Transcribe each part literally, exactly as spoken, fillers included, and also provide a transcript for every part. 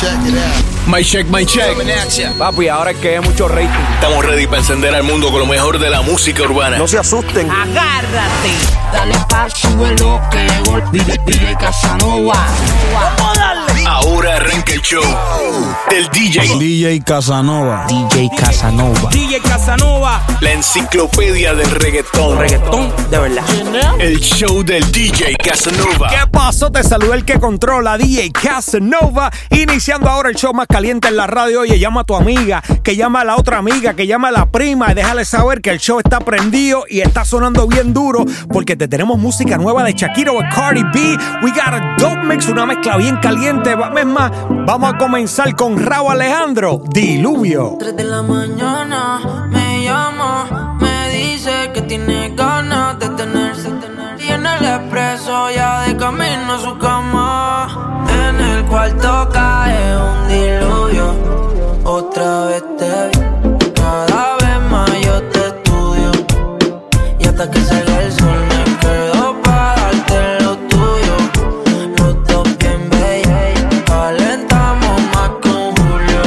Check it out. My check, my check. Papi, ahora es que hay mucho rating. Estamos ready para encender al mundo con lo mejor de la música urbana. No se asusten. Agárrate. Dale pa' sube lo que llegó el D J, D J Casanova. Vamos a darle. Ahora arranca el show del D J. D J Casanova. D J Casanova. D J Casanova. La enciclopedia del reggaetón. Reggaetón, de verdad. El show del D J Casanova. ¿Qué pasó? Te saluda el que controla, D J Casanova. Iniciando ahora el show más caliente en la radio. Oye, llama a tu amiga, que llama a la otra amiga, que llama a la prima y déjale saber que el show está prendido y está sonando bien duro porque te tenemos música nueva de Shakira o Cardi B. We got a dope mix, una mezcla bien caliente. Es más, vamos a comenzar con Rauw Alejandro, Diluvio. Tres de la mañana me llama, me dice que tiene ganas de tenerse. Y en el expreso ya de camino a su cama. En el cuarto cae un diluvio. Otra vez te vi, cada vez más yo te estudio. Y hasta que salga el sol me quedo pa' darte lo tuyo. Los dos bien bellos, calentamos más con Julio.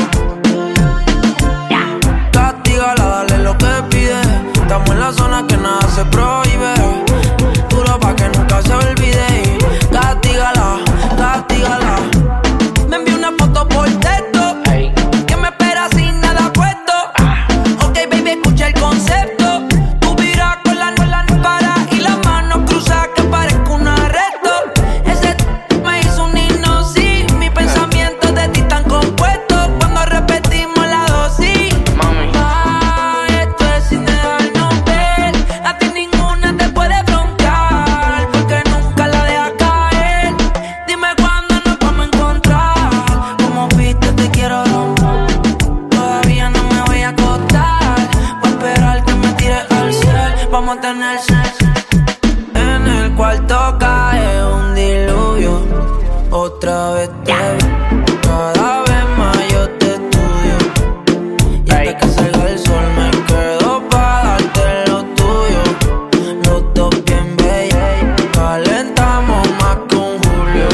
Castígala, dale lo que pide. Estamos en la zona que nada se prohíbe. Duro pa' que nunca se olvide. Castígala, castígala. Me envió una foto por texto, que me espera sin nada puesto. Ok, baby, escucha el concepto. Tú miras con la nuela para y las manos cruzadas que parezco un arresto. Ese me hizo un himno, sí. Mis pensamientos de ti están compuestos cuando repetimos la dosis. Mami, ah, esto es sin dejarnos ver. A ti ninguna te puede broncear, porque nunca la dejas caer. Dime cuándo nos vamos a encontrar. Como viste te quiero romper. Todavía no me voy a acostar. Voy a esperar que me tires al cielo. Vamos a tener sexo. En el cuarto cae un diluvio. Otra vez te vi, cada vez más yo te estudio. Y hasta que salga el sol me quedo pa' darte lo tuyo. Los dos bien bellos, calentamos más con Julio.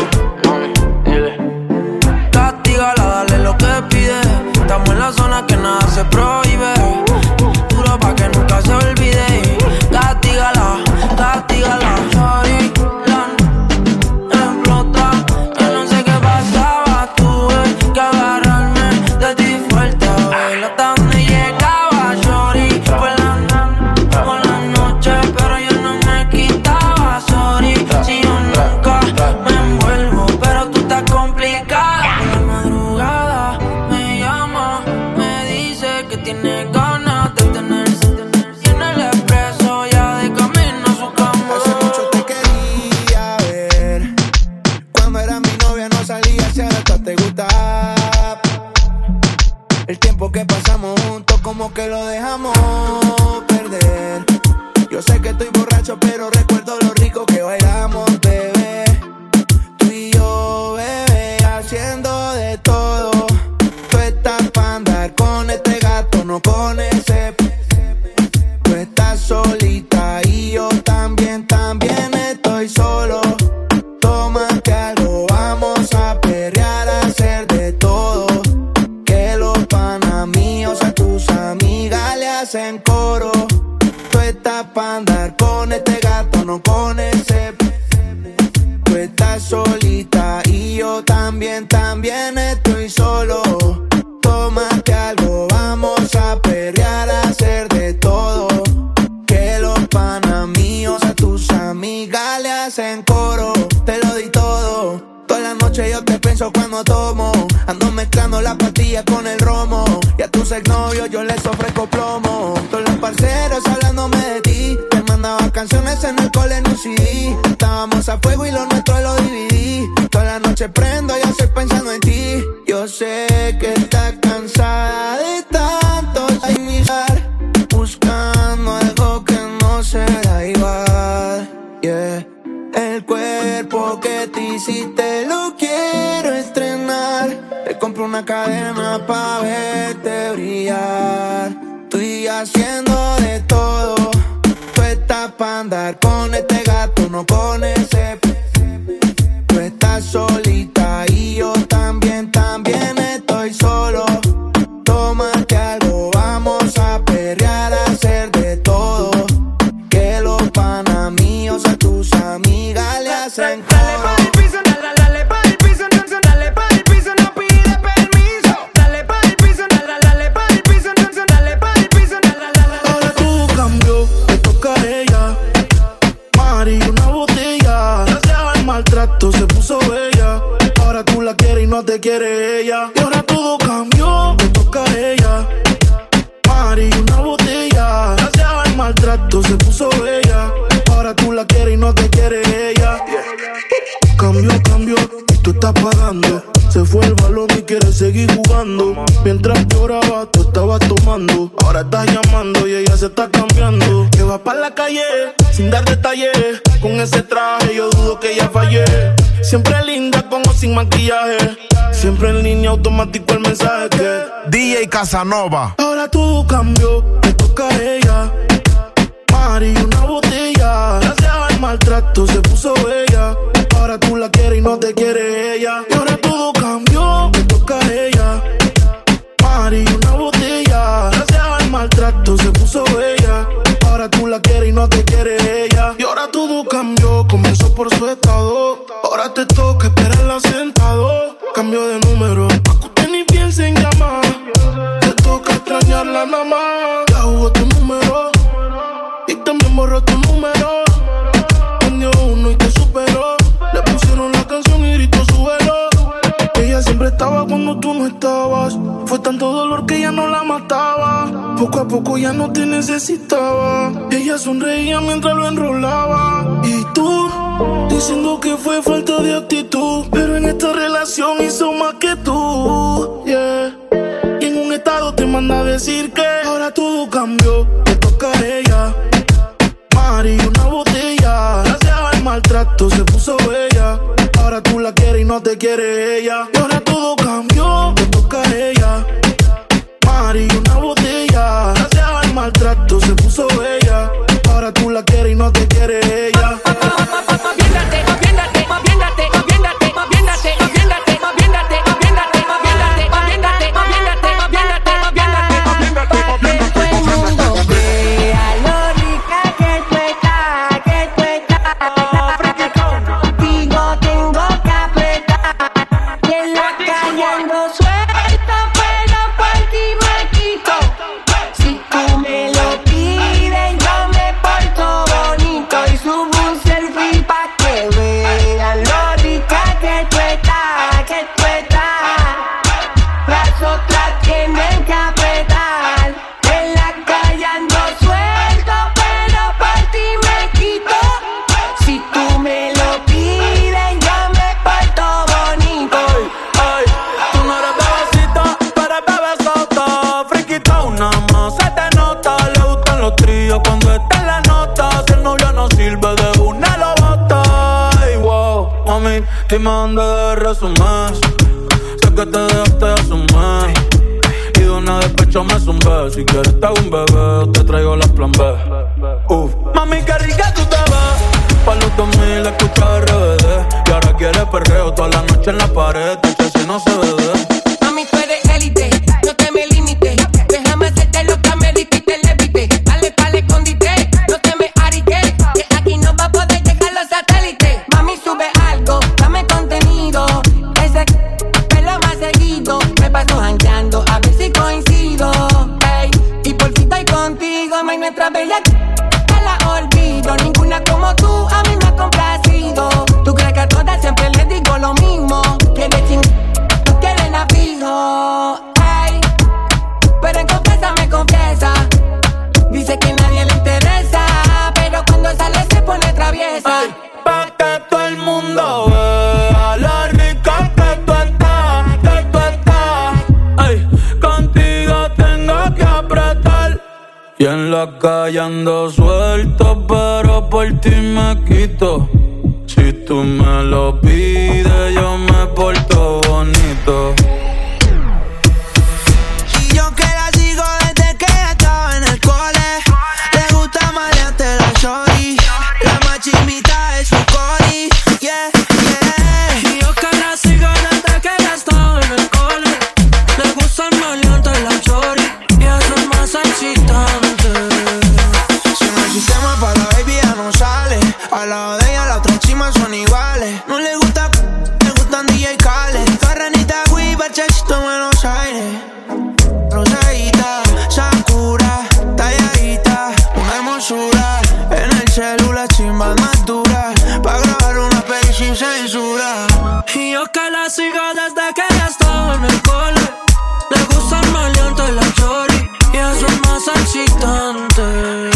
Castígala, dale lo que pide. Estamos en la zona que nada se prohíbe. Duro pa' que nunca se olvide. Castígala, castígala. Sorry, la explota. Yo no sé qué pasaba, tuve que agarrarme de ti fuerte. A ver hasta donde llegaba, sorry. Fue la, por la noche, pero yo no me quitaba, sorry. Si yo nunca me envuelvo, pero tú estás complicada. Por la madrugada me llama, me dice que tiene ganas de tenerse. Y en el expreso ya de camino a su cama. Hace mucho te quería ver. Cuando era mi novia no salía, si ahora hasta te gusta. El tiempo que pasamos juntos como que lo dejamos perder. Yo sé que estoy borracho, pero recuerdo lo rico que bailamos, bebé. Tú y yo, bebé, haciendo de todo. Tú estás pa' andar con este gato, no con ese. Tú estás solita y yo también, también estoy solo. Tómate algo, vamos a perrear, a hacer de todo. Que los panas míos a tus amigas le hacen coro. Tú estás pa' andar con este gato, no con ese. Tú estás solita y yo también, también estoy solo. Tómate algo, vamos a perrear, a hacer de todo. Que los panas míos a tus amigas le hacen coro. Te lo di todo. Toda la noche yo te pienso cuando tomo. Ando mezclando las pastillas con el romo. Y a tus exnovios yo les ofrezco plomo. Todos los parceros hablándome de ti. Te mandaba canciones en el cole en un C D. Estábamos a fuego y lo nuestro lo dividí. Toda la noche prendo y estoy pensando en ti. Yo sé que estás cansada de tanto mirar, buscando algo que no será igual. Yeah. El cuerpo que te hiciste lo quiero estrenar. Te compro una cadena pa' verte brillar. Estoy haciendo de todo. Tú estás pa' andar con este gato, no con ese. Tú estás solita y yo también, también bella. Ahora tú la quieres y no te quiere ella. Y ahora todo cambió, te toca a ella. Mari, una botella. Gracias al maltrato se puso bella. Ahora tú la quieres y no te quiere ella. Cambió, cambió, y tú estás pagando. Se fue el balón y quiere seguir jugando. Mientras lloraba, tú estabas tomando. Ahora estás llamando y ella se está cambiando. Que va pa' la calle, sin dar detalles. Con ese traje yo dudo que ella fallé. Siempre linda como sin maquillaje. Siempre en línea automático el mensaje que D J Casanova. Ahora todo cambió, te toca a ella. Mari, una botella. Gracias al maltrato se puso bella. Ahora tú la quieres y no te quiere ella. Y ahora todo cambió, te toca a ella. Mari, una botella. Gracias al maltrato se puso bella. Ahora tú la quieres y no te quiere ella. Y ahora todo cambió, comenzó por su estado. Ahora te toca esperarla sentado. Cambio de número, pa' que usted ni piense en llamar. Te toca extrañarla nada más. Ya jugó tu número y también borró tu número. Prendió uno y te superó. Le pusieron la canción y gritó súbelo. Ella siempre estaba cuando tú no estabas. Fue tanto dolor que ya no la mataba. Poco a poco ya no te necesitaba. Ella sonreía mientras lo enrolaba. Y tú, diciendo que fue falta de actitud. Pero en esta relación hizo más que tú, yeah. Y en un estado te manda a decir que ahora todo cambió, te toca a ella. Mari, una botella. Gracias al maltrato se puso bella. Ahora tú la quieres y no te quiere ella. Y ahora todo cambió, te toca a ella. Mari, una botella. Gracias al maltrato se puso bella. Ahora tú la quieres y no te quiere ella. Aviéndate, aviéndate, aviéndate, aviéndate, aviéndate, aviéndate, aviéndate, aviéndate, aviéndate, aviéndate, aviéndate, aviéndate, aviéndate, aviéndate. Todo el mundo vea lo rica que tú estás, que tú estás. Digo, tengo que apretar. Y en la calle ando suelta, pero por ti me quito. Si tú me lo pides, yo me porto bonito y subo un selfie pa' que vean lo rica que tú estás, que tú estás. Las otras tienen que apretar. En la calle ando suelto, pero por ti me quito. Si tú me lo pides, yo me porto bonito. Ay, tú no eres bebecita, tú eres bebesota. Friquita una más, se te nota. Le gustan los tríos cuando está en la nota. Si el novio no sirve, de una lo bota. Ay, wow, mami, dime dónde de resumen. Sé que te dejaste asumir. Y de una despecho me zumbé. Si quieres te hago un bebé o te traigo las plan B. Uf, mami, qué rica tú te ves. Pa' los dos mil escucha R B D. Y ahora quieres perreo toda la noche en la pared. Tache si no se ve. Mami, tú eres élite, no te me limites. Déjame hacerte lo que me dijiste, levite. Dale pa'l escondite, no te me ariques. Que aquí no va a poder llegar los satélites. Mami, sube algo, dame contenido. Ese pelo más seguido. Me paso jangueando, a ver si coincido. Ey, y por fin estoy contigo, mami, nuestra bella. No la olvido, ninguna como tú a mí me ha complacido. Tú crees que a todas siempre les digo lo mismo. Quieres ching, no quieren a fijo. Ey, pero en confianza me confiesa. Dice que nadie le interesa, pero cuando sale se pone traviesa. Ay, pa' que todo el mundo vea lo rica que tú estás, que tú estás. Ay, contigo tengo que apretar. Y en la calle ando suelto, pero por ti me quito. Si tú me lo pides, yo me porto bonito. Y yo que la sigo desde que estaba en el cole. Le gusta malearte la shorty. La machimita es su cori. Yeah, yeah. Y yo que la sigo desde que ya estaba en el cole. Le gusta malearte la shorty. Y eso es más excitante. Si no hay sistema para la baby ya no sale. Al lado de ella las otras chimas son iguales. No le gusta, le gusta yo que la sigo desde que ella estaba en el cole. Le gusta el maleante y la chori, y eso es más excitante.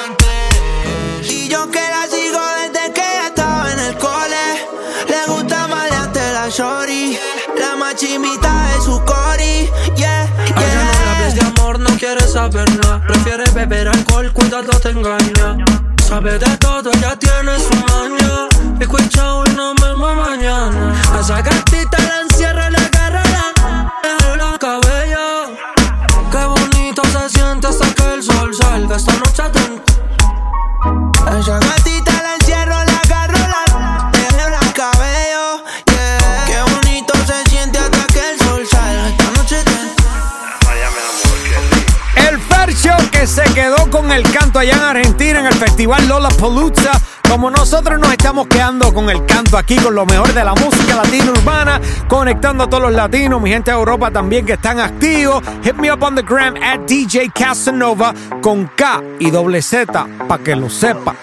Y yo que la sigo desde que ella estaba en el cole. Le gusta maleante la chori, la machimita de su cori. Yeah, yeah. A ella no le hables de amor, no quiere saber nada. Prefiere beber alcohol, cuidado te engaña. Sabe de todo, ya tiene su maña. Pico y chao y nos vemos mañana. A esa gatita la encierra, la agarra, la deja los cabellos. Qué bonito se siente hasta que el sol salga. Esta noche te... A esa gatita la encierro, la agarro, la dejo los cabellos. Yeah. Qué bonito se siente hasta que el sol salga. Esta noche te... El Fercho que se quedó con el canto allá en Argentina en el festival Lollapalooza. Como nosotros nos estamos quedando con el canto aquí, con lo mejor de la música latina urbana, conectando a todos los latinos, mi gente de Europa también que están activos. Hit me up on the gram at D J Casanova con K y doble Z, pa' que lo sepa.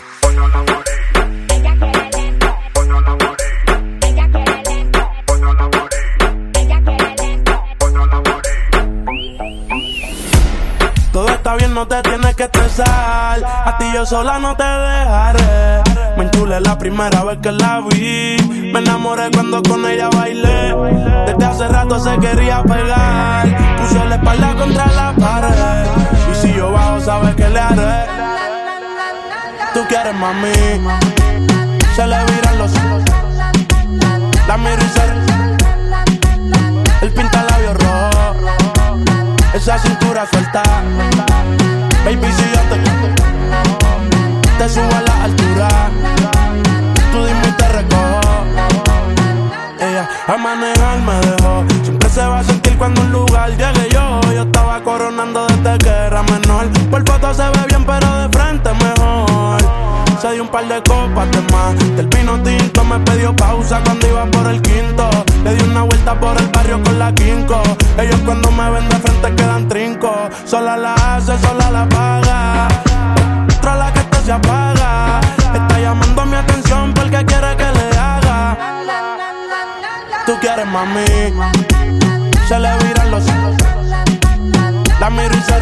Todo está bien, no te tienes que estresar. A ti yo sola no te dejaré. Me enchulé la primera vez que la vi. Me enamoré cuando con ella bailé. Desde hace rato se quería pegar. Puso la espalda contra la pared. Y si yo bajo, sabes que le haré. Tú quieres, mami. Se le viran los ojos. La miro y se... El pinta labios rojo. Esa cintura suelta. Baby, si yo te te subo a la altura, tú dime y te recojo. Ella a manejar me dejó. Siempre se va a sentir cuando un lugar llegue yo. Yo estaba coronando desde que era menor. Por foto se ve bien pero de frente mejor. Se dio un par de copas de más. Del vino tinto me pidió pausa cuando iba por el quinto. Le di una vuelta por el barrio con la quinco. Ellos cuando me ven de frente quedan trinco. Sola la hace, sola la paga. Otra la que esta se apaga. Está llamando mi atención porque quiere que le haga. Tú quieres, mami. Se le viran los ojos. La miro y se...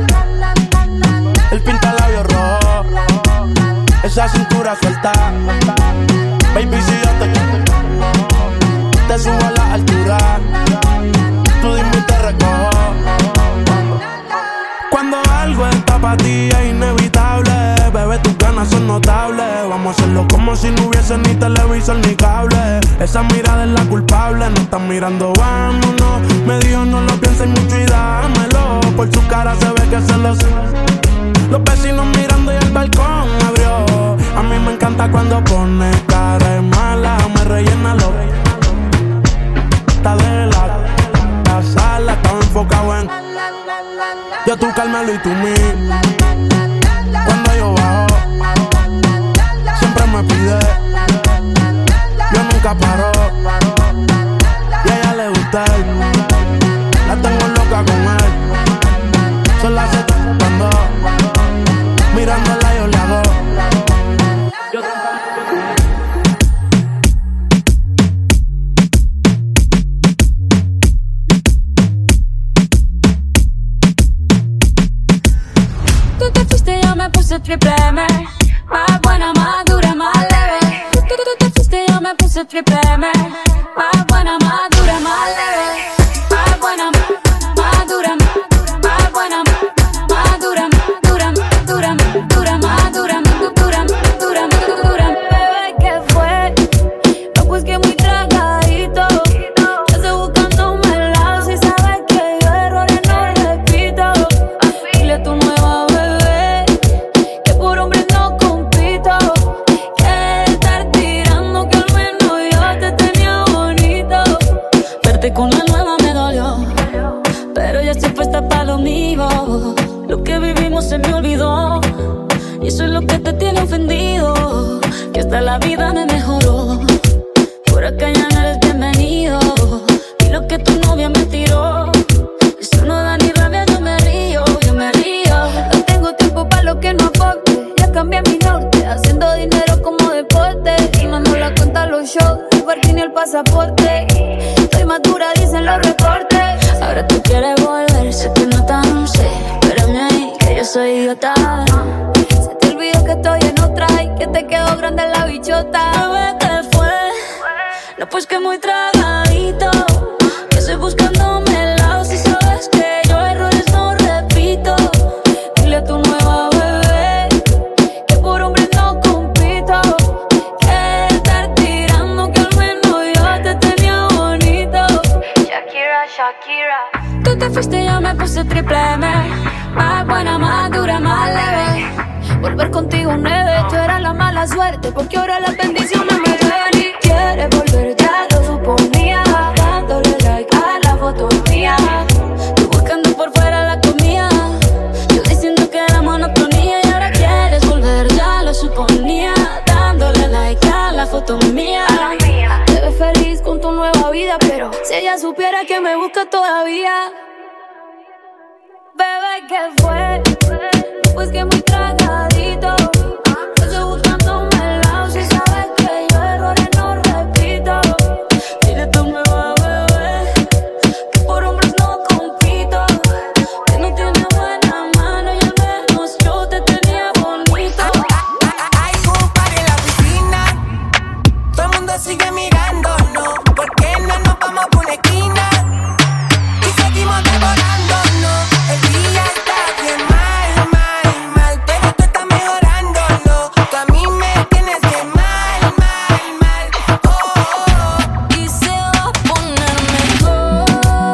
El pinta labios rojo. Esa cintura suelta. Baby, si yo te te subo a la altura, tú dime y te recojo. Cuando algo está para ti es inevitable, bebé, tus ganas son notables. Vamos a hacerlo como si no hubiese ni televisor ni cable. Esa mirada es la culpable, no están mirando, vámonos. Me dijo no lo pienses mucho y dámelo. Por su cara se ve que se lo sé. Los vecinos mirando y el balcón abrió. A mí me encanta cuando pone cara de mala. Me rellena lo de la, la sala. Estaba enfocado en yo, tú, Carmelo y tú, mí. Cuando yo bajo siempre me pide. Yo nunca paro. Y a ella le gusta él. La tengo loca con él. Son las siete cuando mirándola yo le hago. Yo puse triple M, más buena, más dura, más leve. Tú, tú, tú te fuiste, yo me puse triple M, más buena, más dura, más leve. Más buena, más dura, más buena, más dura, dura, dura, dura, más dura, dura, dura, dura. Bebé, ¿qué fue? No, pues que muy tragadito. Yo estoy buscando un helado, si sabes que yo errores no repito. Dile a tu nueva bebé que por hombre no compito. Que estar tirando que al menos yo te tenía bonito. Verte con la nueva me dolió, pero ya estoy puesta para lo mío. Lo que vivimos se me olvidó, y eso es lo que te tiene ofendido. Que hasta la vida me mejoró. Por acá ya no eres bienvenido. Y lo que tu novia me tiró, eso no da ni rabia, yo me río, yo me río. No tengo tiempo para lo que no aporte. Ya cambié mi norte, haciendo dinero como deporte. Y no nos la cuenta los shows, el parking y el pasaporte. pasaporte. Estoy madura, dicen los reportes. Ahora tú quieres volver, sé que no tan sé. Espérame ahí, que yo soy idiota. Se te olvidó que estoy en otra y que te quedó grande la bichota. Bebé, ¿qué fue? No, pues que muy tragadito. Que estoy buscándome el lado. Si sabes que yo errores no repito. Dile a tu nueva bebé que por hombres no compito. Que estar tirando que al menos yo te tenía bonito. Shakira, Shakira. Tú te fuiste y yo me puse triple M. Más buena, más dura, más leve. Volver contigo nueve. Tú eras la mala suerte porque ahora las bendiciones me ven. Y quieres volver, ya lo suponía. Dándole like a la foto mía. Tú buscando por fuera la comida. Yo diciendo que era monotonía. Y ahora quieres volver, ya lo suponía. Dándole like a la foto mía. Te ves feliz con tu nueva vida, pero si ella supiera que me busca todavía. Bebé, ¿qué fue? Pues que muy tragadito. Estoy buscándome el lado. Si sabes que yo errores no repito. Dile a tu nueva bebé que por hombres no compito. Que no tiene buena mano y al menos yo te tenía bonito. Hay un par en la piscina. Todo el mundo sigue mirándonos. ¿Por qué no nos vamos por una esquina? Y seguimos devorándonos. El día está bien mal, mal, mal, pero tú estás mejorándolo. Tú a mí me tienes bien mal, mal, mal. Oh, oh, oh. Y se va a poner mejor.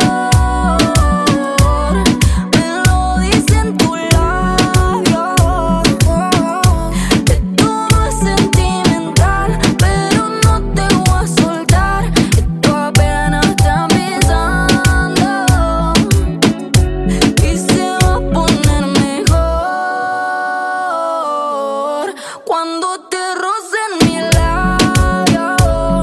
Me lo dicen tus labios. Que todo es sentimental, pero no te voy a soltar. Esto apenas está empezando. Y se va a poner mejor cuando te rocen mi labio.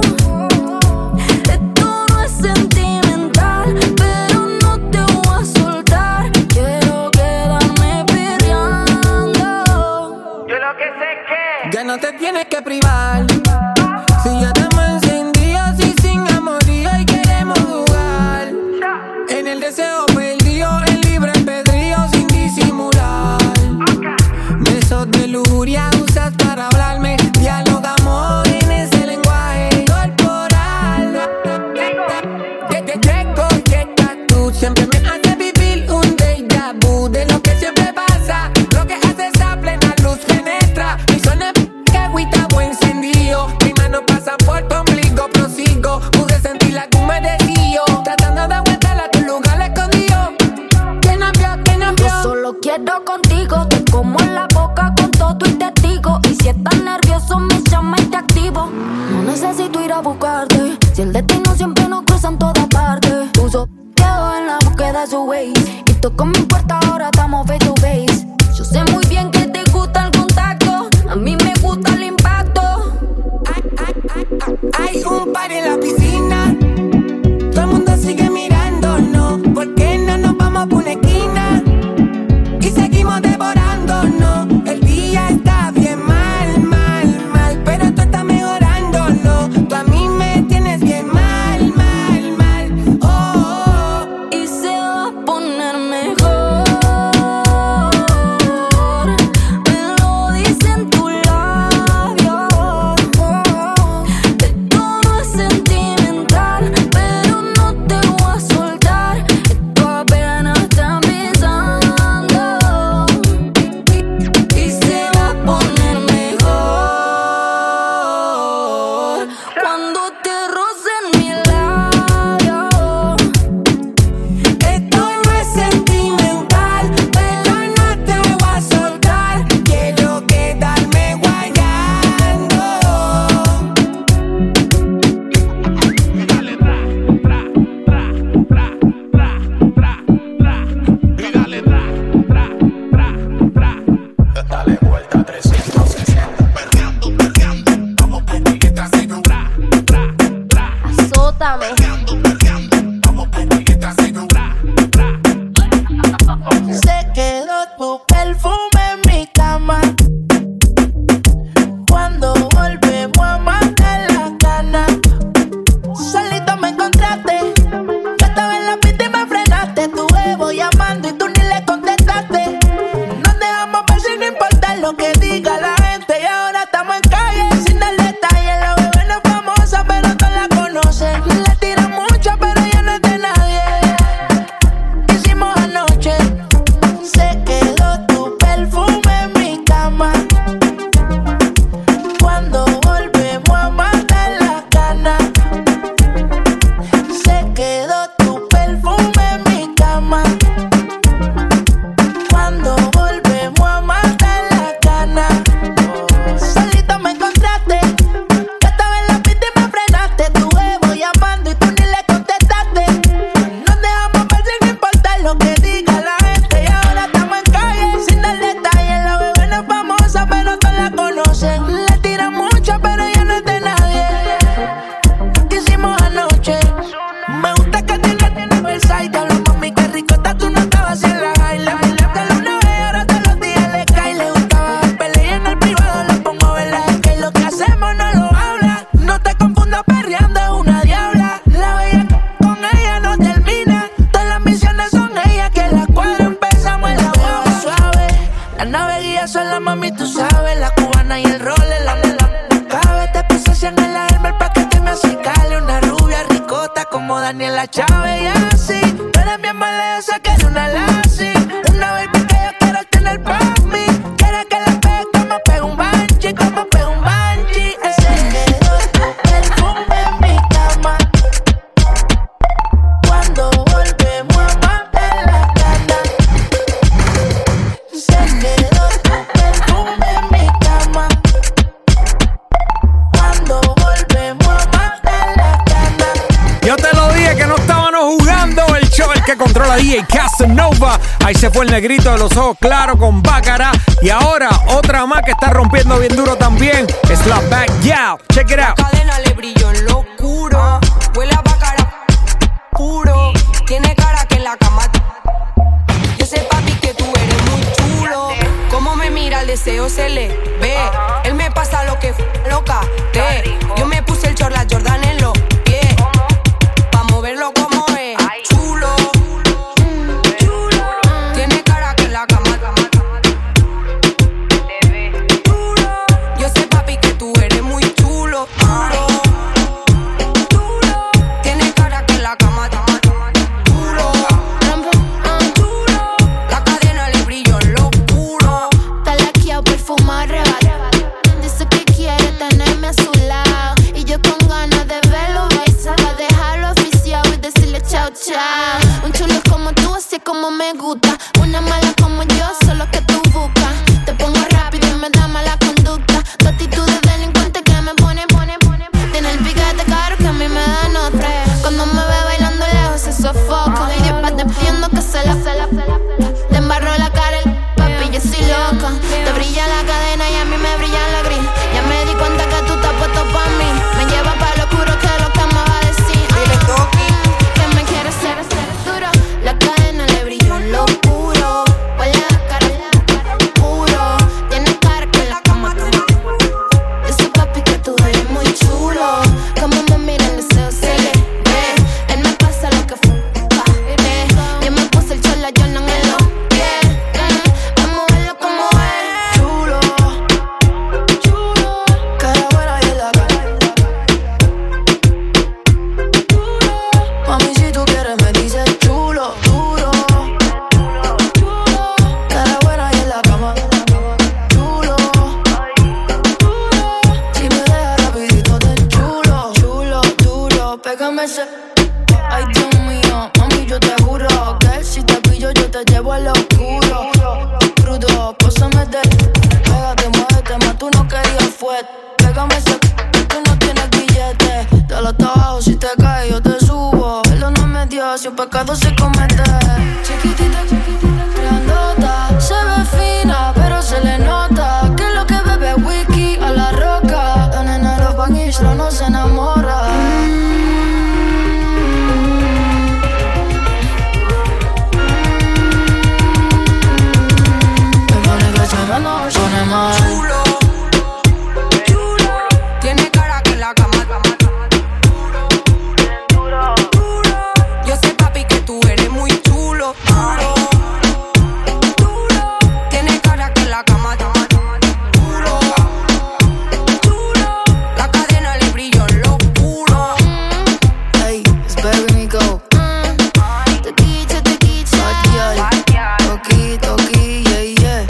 Esto no es sentimental, pero no te voy a soltar. Quiero quedarme perreando. Yo lo que sé que ya no te tienes que privar. Si ya estamos encendidos y sin amorío y queremos jugar. En el deseo perdido, en libre albedrío sin disimular. Besos de lujuria usas para hablarme. Dialogamos en ese lenguaje corporal. Que te llego, llegas tú. Siempre me haces vivir un déjà vu de lo que siempre pasa. Lo que haces a plena luz penetra. Mi zona que agüita buen encendido. Mis manos pasan por tu ombligo, prosigo. Pude sentir la que me desvío. Tratando de aguantar a tu lugar escondido. ¿Quién nos vio? ¿Quién nos vio? Yo solo quiero contigo, te como en la boca con todo y testigo. Y si estás nervioso me llama y te activo. No necesito ir a buscarte, si el destino siempre nos cruza en todas partes. Puso quedo en la búsqueda de su ways. Y toco mi puerta, ahora estamos face to face. Yo sé muy bien que te gusta el contacto, a mí me gusta el impacto. Hay un par en la piscina. Todo el mundo sigue mirándonos. ¿Por qué no nos vamos por una esquina? Y seguimos devorándonos. El día está bien mal, mal, mal, pero tú estás mejorándolo. Tú a mí me tienes bien mal, mal, mal. Oh, oh, oh. Y se va a poner mejor. Me lo dicen tus labios. Que todo es sentimental, pero no te voy a soltar. Esto apenas está empezando. Y se va a poner mejor cuando te rocen mi labio. Esto no es sentimental, pero no te voy a soltar. Quiero quedarme guayando. Dale vuelta trescientos sesenta. Perreando, perreando. Vamos baby, que estás en un bra, bra, bra. Azótame. Perreando, perreando. Vamos baby, que estás en un bra, bra. Se quedó tu perfume en mi cama. Cuando volvemos a matar la gana. como Daniela Chávez y así. Tú eres bien maleosa que eres una lassie. Una baby que yo quiero tener pa' mí. Quiere que la pegue como pega un banshee, como pega un banshee. Ese quedó tu perfume en mi cama. Cuando volvemos a matar la cana. Se quedó tu perfume en mi cama. Cuando volvemos a matar la cana. Yo te lo dije que no estábamos jugando. El show el que controla D J Casanova. Ahí se fue el negrito de los ojos claros con Bácara. Y ahora otra más que está rompiendo bien duro también. Es la Back Yeah. Check it out. La cadena le brilló en lo oscuro. Huele a Bácara puro. Tiene cara que en la cama. Yo sé, papi, que tú eres muy chulo. Cómo me mira, el deseo se le ve. Él me pasa lo que f loca te. Yo me puse el chorla Jordan en los pies. Pa' moverlo como es. Chulo. Tiene cara que en la cama. Yo sé, papi, que tú eres muy chulo. Duro. Tiene cara que en la cama. Duro. La cadena le brilló en lo oscuro. Talaqueado, perfumado, arrebatado. Dice que quiere tenerme a su lado. Y yo con ganas de verlo besar. Pa' dejarlo oficial y decirle chao, chao. Un chulo como tú, así como me gusta. Una mala como yo, solo que tú buscas. Te pongo rápido y me da mala conducta. Tu actitud de delincuente que me pone, pone, pone. Tiene el piquete caro que a mí me da nota. Cuando me ve bailando lejos se sofoca. Y después te pidiendo que se la, se la, se la. Te embarró la cara el papi, yo soy loca. Te brilla la cadena y a mí me brilla la gris. Ya me di cuenta que tú estás puesto pa' mí. Me lleva pa' lo oscuro que lo que me va a decir. Ah, que me quieres ser, ser duro. La cadena le brilló en lo oscuro. Huele a cara puro. Tiene cara que la cama. Yo sé, papi, que tú eres muy chulo. Como me mira el deseo se le ve. Él me pasa lo que fue. Yo me puse el chola Jordan en los pies. Vamos a verlo como es. Chulo, chulo, cara buena y en la cara. Mami, si tú quieres me dices chulo, duro, chulo, cara buena y en la cama. Chulo, si me dejas rapidito te chulo, chulo, duro, pégame ese. Ay, Dios mío, mami, yo te juro que si te pillo yo te llevo al oscuro. Crudo, pósame de. Pégate, muévete, más tú no querías fue. Pégame ese, tú no tienes billete. De los abajo, si te caes yo te subo. Perdóname Dios, si un pecado se comete. Chiquitita, chiquitita, grandota. Se ve fina, pero se le nota que lo que bebe whisky a la roca. La nena de los Banisher no se enamora. No, suene mal. Chulo, chulo. Tiene cara que en la cama. Duro, duro. Yo sé, papi, que tú eres muy chulo. Duro, duro. Tiene cara que en la cama. Duro, duro. La cadena le brilló en lo oscuro. Hey, it's baby me go. Toquilla, toquilla. Toqui, toqui, yeah, yeah.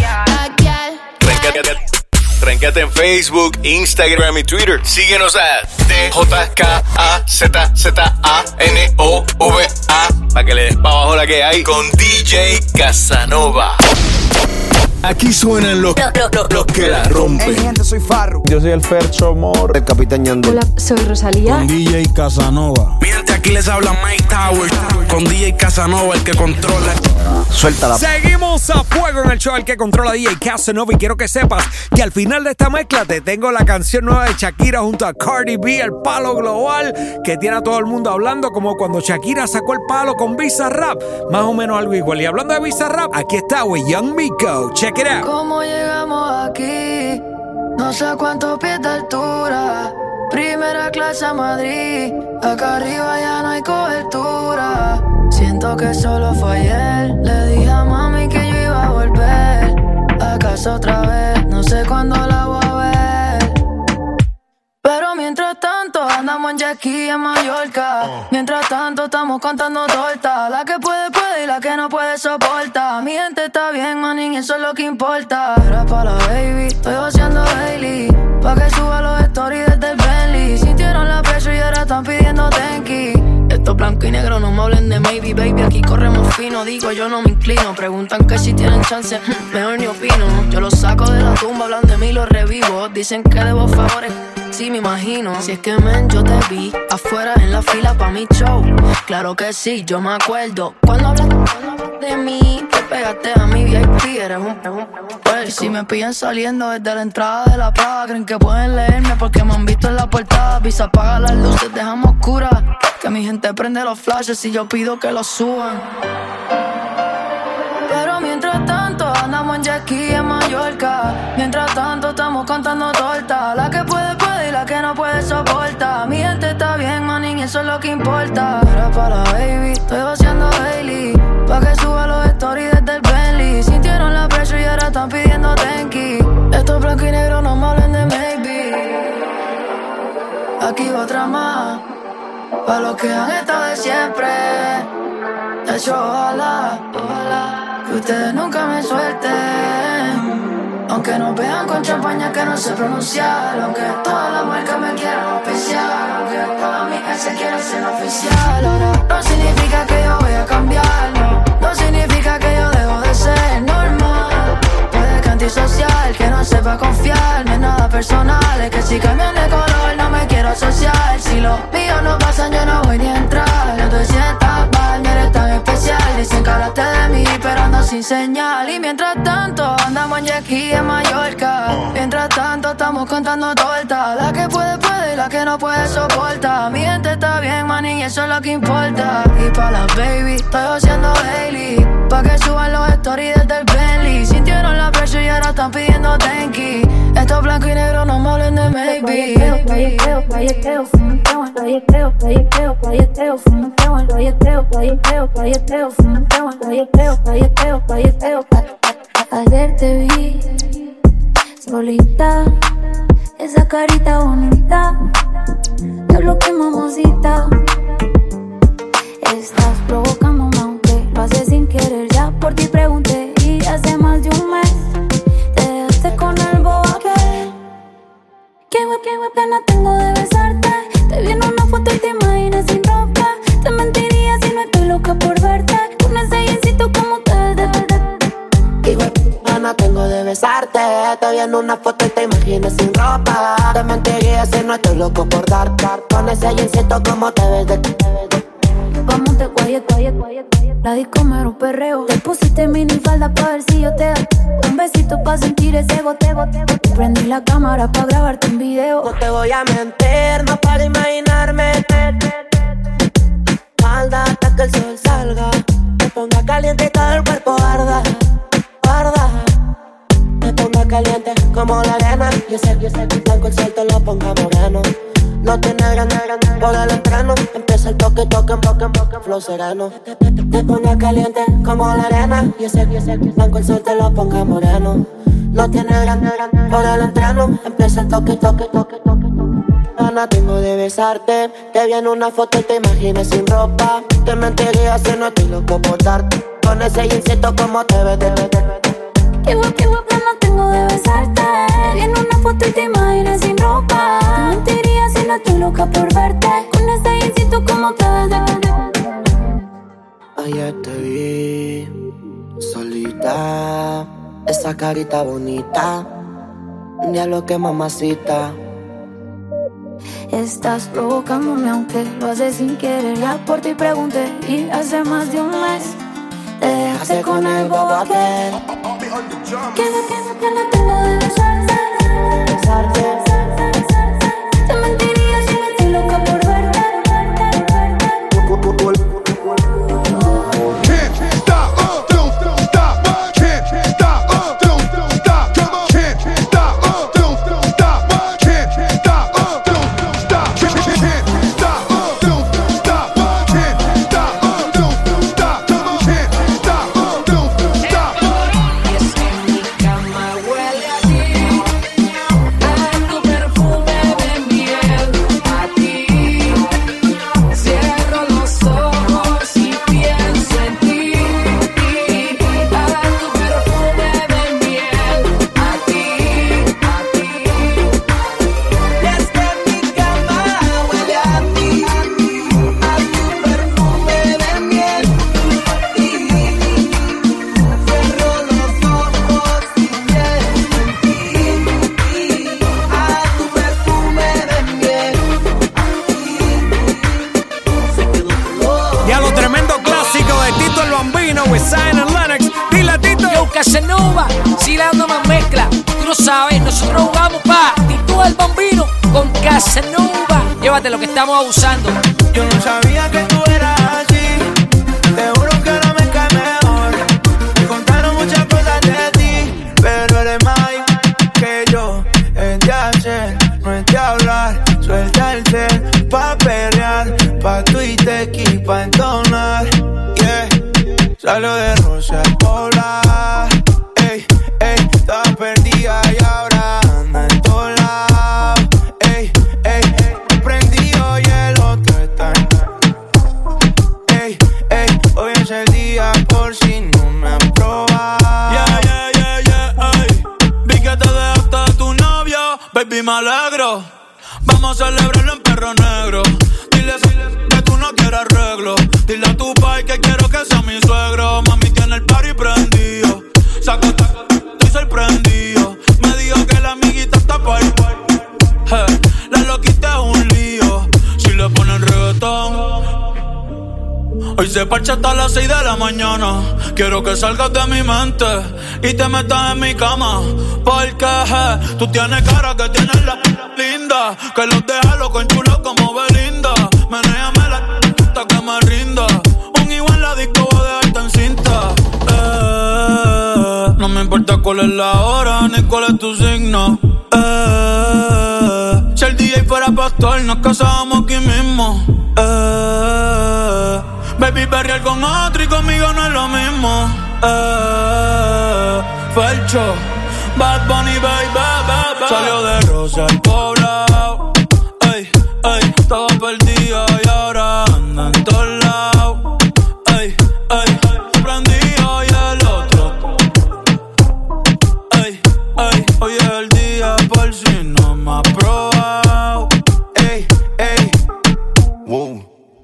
Tréncate en Facebook, Instagram y Twitter. Síguenos a D J K A Z Z A N O V A para que le des pa' abajo la que hay con D J Casanova. Aquí suenan los, los, los, los que la rompen. Hey, gente, soy Farru. Yo soy el Fercho Mor, el Capitán Ñandú. Hola, soy Rosalía. Con D J Casanova. Mi gente, aquí les habla Mike Towers. Con D J Casanova, el que controla. Suéltala. Seguimos a fuego en el show, el que controla D J Casanova. Y quiero que sepas que al final de esta mezcla te tengo la canción nueva de Shakira junto a Cardi B, el palo global, que tiene a todo el mundo hablando como cuando Shakira sacó el palo con Bizarrap. Más o menos algo igual. Y hablando de Bizarrap, aquí está, wey, Young Miko. Check it out. ¿Cómo llegamos aquí? No sé cuántos pies de altura. Primera clase a Madrid. Acá arriba ya no hay cobertura. Siento que solo fue ayer. Le dije a mami que yo iba a volver. ¿Acaso otra vez? No sé cuándo la voy a ver. Pero mientras tanto andamos en jet ski en Mallorca. Mientras tanto estamos contando tortas. La que puede, puede y la que no puede soporta. Mi gente está bien, manín, y eso es lo que importa. Era pa' la baby, estoy haciendo daily. Pa' que suba los stories desde el Bentley. Sintieron la presión y ahora están pidiendo tenki. Esto blanco y negro, no me hablen de maybe, baby. Aquí corremos fino, digo yo no me inclino. Preguntan que si tienen chance, mejor ni opino. Yo los saco de la tumba, hablan de mí, los revivo. Dicen que debo favores, sí me imagino. Si es que men, yo te vi afuera en la fila pa' mi show. Claro que sí, yo me acuerdo. Cuando hablaste de mí, te pegaste a mi V I P. Eres un, eres un, pues, si me pillan saliendo desde la entrada de la plaza, creen que pueden leerme porque me han visto en la portada. Visa, apaga las luces, dejamos oscuras. Que mi gente prende los flashes y yo pido que los suban. Pero mientras tanto andamos en jet ski en Mallorca. Mientras tanto estamos contando tortas. La que puede, puede y la que no puede soporta. Mi gente está bien, manín, y eso es lo que importa. Era pa' la baby, estoy haciendo daily. Pa' que suba los stories desde el Bentley. Sintieron la presión y ahora están pidiendo tenki. Esto es blanco y negro, no me hablen de maybe. Aquí otra más, pa' los que han estado de siempre. De hecho, ojalá, ojalá que ustedes nunca me suelten. Aunque nos vean con champaña que no sé pronunciar. Aunque todas las marcas me quieran especial. Aunque todas mis ex se quieran ser oficial. Ahora no significa que yo voy a cambiar, no. No significa que yo dejo de ser normal. Puede que antisocial, que no sepa confiar. No es nada personal, es que si cambian de color no me quiero asociar. Si los míos no pasan yo no voy ni a entrar. No te sientas mal, no eres tan especial. Dicen que hablaste de mí pero ando sin señal. Y mientras tanto andamos en jet ski en Mallorca. Mientras tanto estamos contando tortas. La que puede, puede y la que no puede soporta. Mi gente está bien, manín, y eso es lo que importa. Y pa' las baby, estoy haciendo daily. Pa' que suban los stories desde el Bentley. Sintieron la presión y ahora están pidiendo tenki. Esto es blanco y negro, no me hablen de maybe. Playeteo, playeteo, fumeteo, playeteo, playeteo, playeteo, fumeteo, playeteo, playeteo, playeteo, fumeteo, playeteo, playeteo, playeteo. Ayer te vi solita, esa carita bonita, te lo que mamacita. Estás provocándome aunque lo haces sin querer. Ya por ti pregunté y hace más de un mes te dejaste con el bobo aquel. Qué web, qué web pena tengo de besarte. Te vi en una foto y te imaginas sin ropa. Te mentiría si no estoy loca por verte. Con ese jeansito como te ves de verdad. Qué web pena tengo de besarte. Te vi en una foto y te imaginas sin ropa. Te mentiría si no estoy loco por darte. Con ese jeansito como te ves de verdad. Vamos de quiet, quiet, quiet, quiet. La disco mero un perreo. Te pusiste minifalda pa' ver si yo te doy un besito pa' sentir ese goteo, goteo. Prendí la cámara pa' grabarte un video. No te voy a mentir, no para imaginarme. Falda hasta que el sol salga. Me ponga caliente y todo el cuerpo arda, arda. Me ponga caliente como la arena. Yo sé, yo sé que blanco el sol te lo ponga moreno. No tiene grande, grande, por el entreno. Empieza el toque, toque, toque, toque, flow sereno. Te, te, te pone caliente como la arena. Yo sé, yo sé que blanco el sol te lo ponga moreno. No tiene grande, grande, por el entreno. Empieza el toque, toque, toque, toque, toque. Ana, tengo de besarte. Te vi en una foto y te imaginas sin ropa. Te mentiría si no estoy loco por darte. Con ese jeansito como te ves, te ves, te ves. Qué guap, qué guap, no tengo de besarte. Te vi en una foto y te imaginas sin ropa. Te mentiría si no estoy loca por verte. Con ese jeansito como te ves de verdad. Ayer te vi solita, esa carita bonita, diablo que mamacita. Estás provocándome aunque lo haces sin querer. Ya por ti pregunté y hace más de un mes te dejaste con el bobo aquel. Que no, que no, que no tengo de besarte. Besarte. Te mentiría si no estoy loca por verte. Tu Ya lo tremendo clásico de Tito el Bambino, with Zion and Lennox. Dile, Tito. Yo, Casanova, si le dando más mezcla. Tú lo sabes, nosotros jugamos pa' Tito el Bambino con Casanova. Llévate lo que estamos abusando. Yo no sabía que tú eras así. Te juro que ahora me cae mejor. Me contaron muchas cosas de ti, pero eres más que yo. Es de hacer, no es de hablar. Suelta el cel pa' perrear, pa' Twitter y pa' entonar. Yeah, salió de Rosa al Pobla. Ey, ey, estaba perdida y ahora anda en todos lados. Ey, ey, ey, prendido y el otro está en. Ey, ey, hoy es el día por si no me han probado. Yeah, yeah, yeah, yeah, ey. Vi que te dejaste de tu novio, baby, me alegro. Vamos a celebrarlo en perro negro. Dile que tú no quieres arreglo. Dile a tu pai que quiero que sea mi suegro. Mami tiene el party prendido. Saco, estoy sorprendido. Me dijo que la amiguita está por ahí. Hey, la loquita es un lío. Si le ponen reggaetón. Hoy se parcha hasta las seis de la mañana. Quiero que salgas de mi mente y te metas en mi cama. Porque hey, tú tienes cara que tienes la linda, que los deja loco en chulo como Belinda. Menéame la hasta que me rinda. Un igual en la disco voy a dejarte en cinta. Eh, no me importa cuál es la hora ni cuál es tu signo. Eh, si el D J fuera pastor nos casábamos aquí mismo. Eh, baby, perrear con otro y conmigo no es lo mismo. Eh, Felcho, Bad Bunny, baby, baby. Salió de Rosa al Poblado. Ey, ey, estaba perdido y ahora anda en todos lados. Ey, ey, prendido y el otro. Ey, ey, hoy es el día por si no me ha probado. Ey, ey, wow.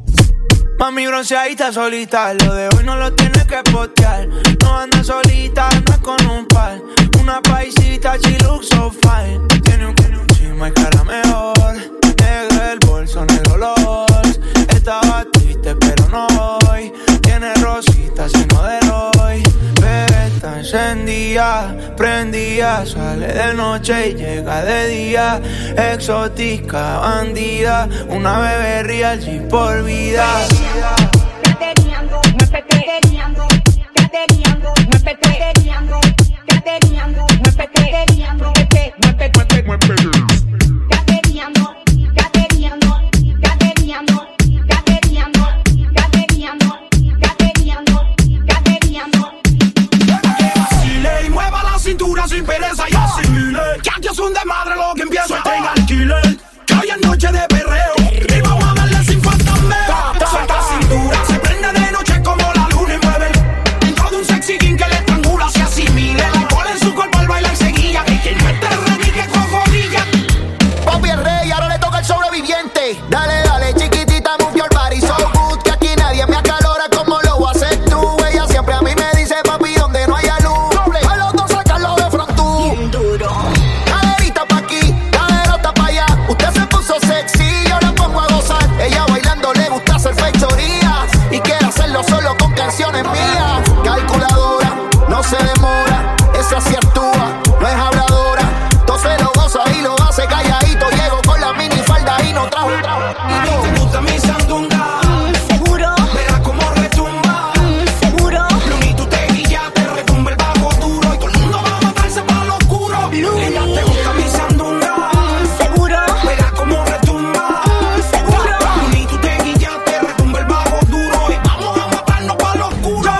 Mami bronceadita solita, lo de hoy no lo tienes que postear. No anda solita, anda con un par. Una paisita, she looks so fine. Tiene un, tiene un chisme y cara mejor. Negro el bolso, negro los. Estaba triste pero no hoy. Tiene rositas y no de hoy. Pero está encendida, prendida. Sale de noche y llega de día. Exótica, bandida. Una bebé real G por vida. Cateriando, muévete, cateriando, cateriando, muévete, cateriando, cateriando, muévete, cateriando, muévete, muévete, muévete. Cateriando, cateriando, cateriando, cateriando, cateriando, cateriando, cateriando. Que vacile y mueva la cintura sin pereza y asimile. Que aquí es un desmadre lo que empieza a tenga alquiler. Que hoy es noche de perreo y vamos a darle sin fantasmeo. Suelta cintura, se prende de noche como la luna y mueve dentro de un sexy king que le estrangula, se asimile. El alcohol en su cuerpo al bailar seguía. Y quien no esté ready que cojodilla. Papi es rey, ahora le toca el sobreviviente. Dale, dale, chiquitita, move your body so good. Que aquí nadie me acalora como lo haces tú. Ella siempre a mí me dice, papi, donde no haya luz. A los dos sacarlo de front tú. Bien duro. Caderita pa' aquí, caderota pa' allá. Usted se puso sexy, yo la pongo a gozar. Ella bailando le gusta hacer fechorías y quiere hacerlo solo con canciones mías. Calculadora, no se demora. Esa sí actúa, no es habladora. Entonces lo goza y lo hace calladito. Llego con la minifalda y no trajo, trajo. Y tú te gusta mi sandunga. Seguro. Verás cómo retumba. Seguro. Luni, tú te guillas, te retumba el bajo duro. Y todo el mundo va a matarse para lo oscuro. Ella te gusta mi sandunga. Seguro. Verás cómo retumba. Seguro. Luni, tú te guillas, te retumba el bajo duro. Y vamos a matarnos para lo oscuro.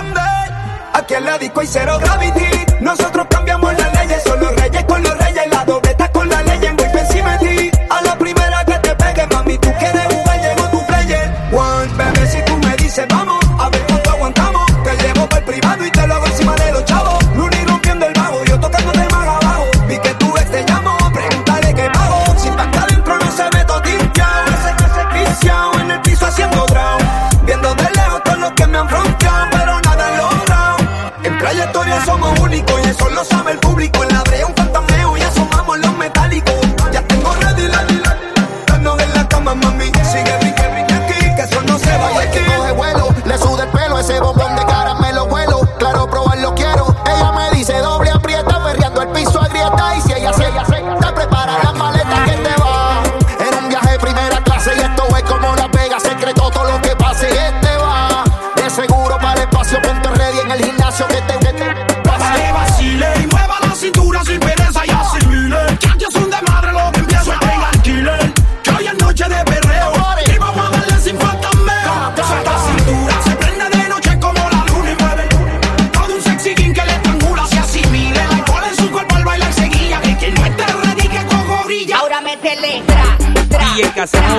Aquí en la disco hay cero gravity. Nosotros cambiamos las leyes, son los reyes con los reyes. La dobleta con la ley, voy por encima de ti. A la primera que te pegue, mami, tú quieres jugar, llegó tu player. One, bebé, si tú me dices vamos, a ver cuánto aguantamos. Te llevo para el privado y te lo hago encima de los chavos. Luni rompiendo el bajo, yo tocándote más abajo. Vi que tú ex te llamo, pregúntale qué bajo. Si pa' acá adentro no se ve totilteado. Ese que se viciado en el piso haciendo drown. Viendo de lejos todo lo que me han fronteado, pero nada han logrado. En trayectoria somos únicos y eso lo sabe el público. En la brea un fantasmeo y asomamos los metálicos. Ya tengo ready la lila, dando en la cama, mami. Sigue brinque, brinque aquí, que eso no se va de aquí. Coge vuelo,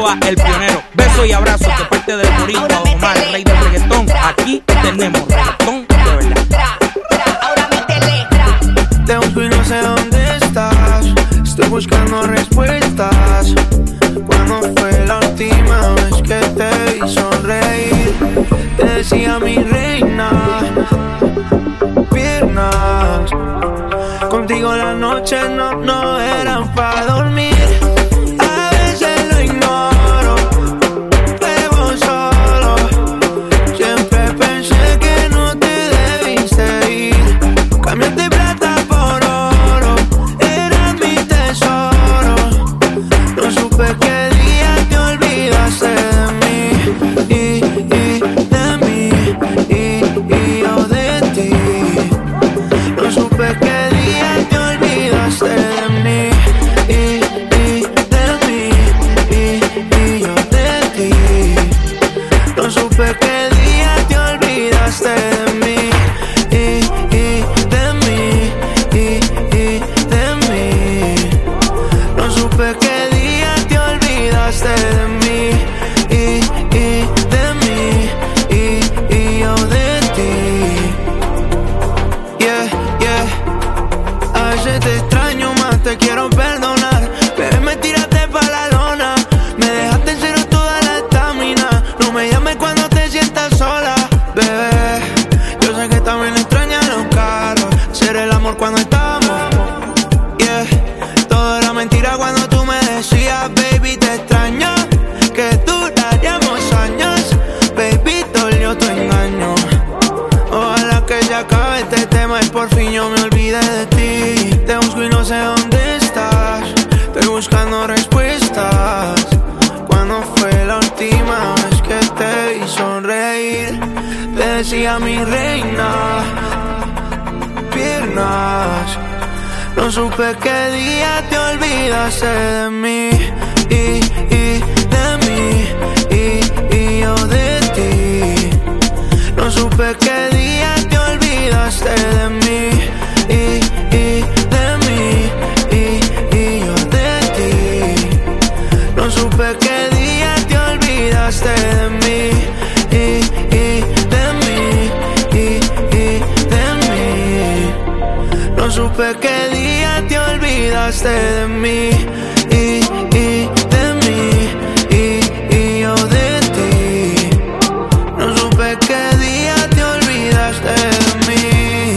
Casanova, el pionero. Besos y abrazos de parte del Boricua, Don Omar, el rey del reggaetón. Aquí tenemos reggaetón de verdad. Te busco y no sé dónde estás. Estoy buscando respuestas. ¿Cuándo fue la última vez que te vi sonreír? Te decía mi reina, piernas. Contigo las noches no, no eran para dormir. A veces lo ignoro, luego solo. Siempre pensé que no te debiste ir. Cambiaste plata por oro, eras mi tesoro. No supe qué día te olvidaste de mí, y, y de mí, y, y yo de ti. No supe qué día te olvidaste de mí, y, y de mí, y, y yo de ti. No supe qué día te olvidaste de mí, y, y de mí, y, y de mí. No supe qué día te olvidaste de mí, y, y de mí, y, y yo de ti. Yeah, yeah. A veces te extraño más, te quiero perdonar. Pero me tiraste pa' la lona, me dejaste en cero toda la estamina. No me llames cuando te sientas sola, bebé. Yo sé que también extrañas los carros, hacer el amor cuando estábamos. Yeah, todo era mentira cuando tú me decías, baby, te extraño, que duraríamos años. Baby, dolió tu engaño. Ojalá que se acabe este tema y por fin yo me olvide de ti. Te busco y no sé dónde estás. Estoy buscando respuestas. ¿Cuándo fue la última vez que te vi sonreír? Te decía mi reina, piernas. No supe qué día te olvidaste de mí, y, y de mí, y, y yo de ti. No supe qué día te olvidaste de mí, y, y de mí, y, y yo de ti. No supe qué día te olvidaste de mí, y, y de mí, y, y de mí. No supe qué día te olvidaste de mí, y, y de mí, y, y yo de ti. No supe qué día te olvidaste de mí.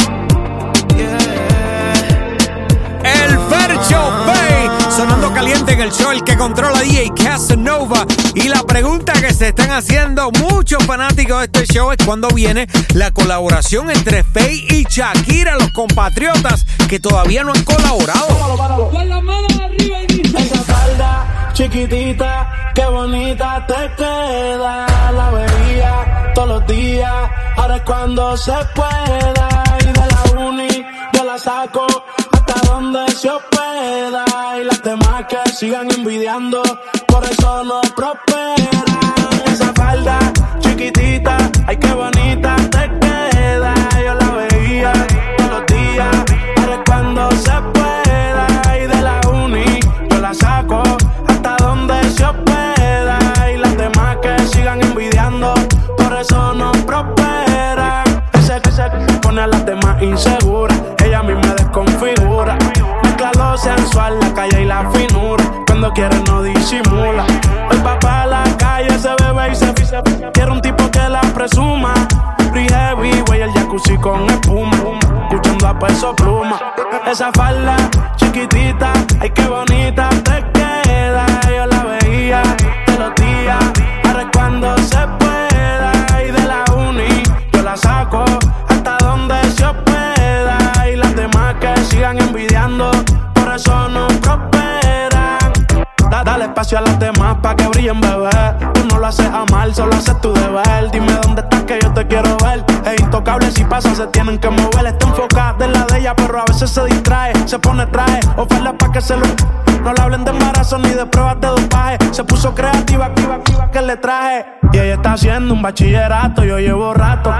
Yeah. El Fercho Bay, sonando caliente en el show, el que controla D J Casanova. Y la pregunta que se están haciendo muchos fanáticos de este show es cuándo viene la colaboración entre Feid y Shakira, los compatriotas que todavía no han colaborado. Con las manos arriba y dice: esa falda chiquitita, qué bonita te queda. La veía todos los días, ahora es cuando se pueda. Y de la uni yo la saco hasta donde se hospeda. Y las demás que sigan envidiando, por eso no prosperan. Esa falda chiquitita, ay qué bonita te queda. Yo la veía todos los días, ahora es cuando se pueda. Y de la uni yo la saco hasta donde se hospeda. Y las demás que sigan envidiando, por eso no prosperan. Ese que se pone a las demás inseguras, ella a mí me desconfigura. Mezcla lo sensual, la calle y la finura. Cuando quiere no disimula. Hoy va pa' la calle, se bebe y se fisa. Quiere un tipo que la presuma. Free heavy, güey, el jacuzzi con espuma. Escuchando a Peso Pluma. Esa falda chiquitita, ay qué bonita te queda. Yo la veía todos los días, ahora es cuando se pueda. Y de la uni yo la saco hasta donde se hospeda. Y las demás que sigan envidiando, por eso no prosperan. Da, dale espacio a las demás pa' que brillen, bebé. Tú no lo haces a mal, solo haces tu deber. Dime dónde estás que yo te quiero ver. Es intocable, si pasa se tienen que mover. Está enfocada en la de ella, pero a veces se distrae. Se pone traje, oferta pa' que se lo... No le hablen de embarazo ni de pruebas de dopaje. Se puso creativa, activa, activa, que le traje. Y ella está haciendo un bachillerato, yo llevo rato, rato, rato.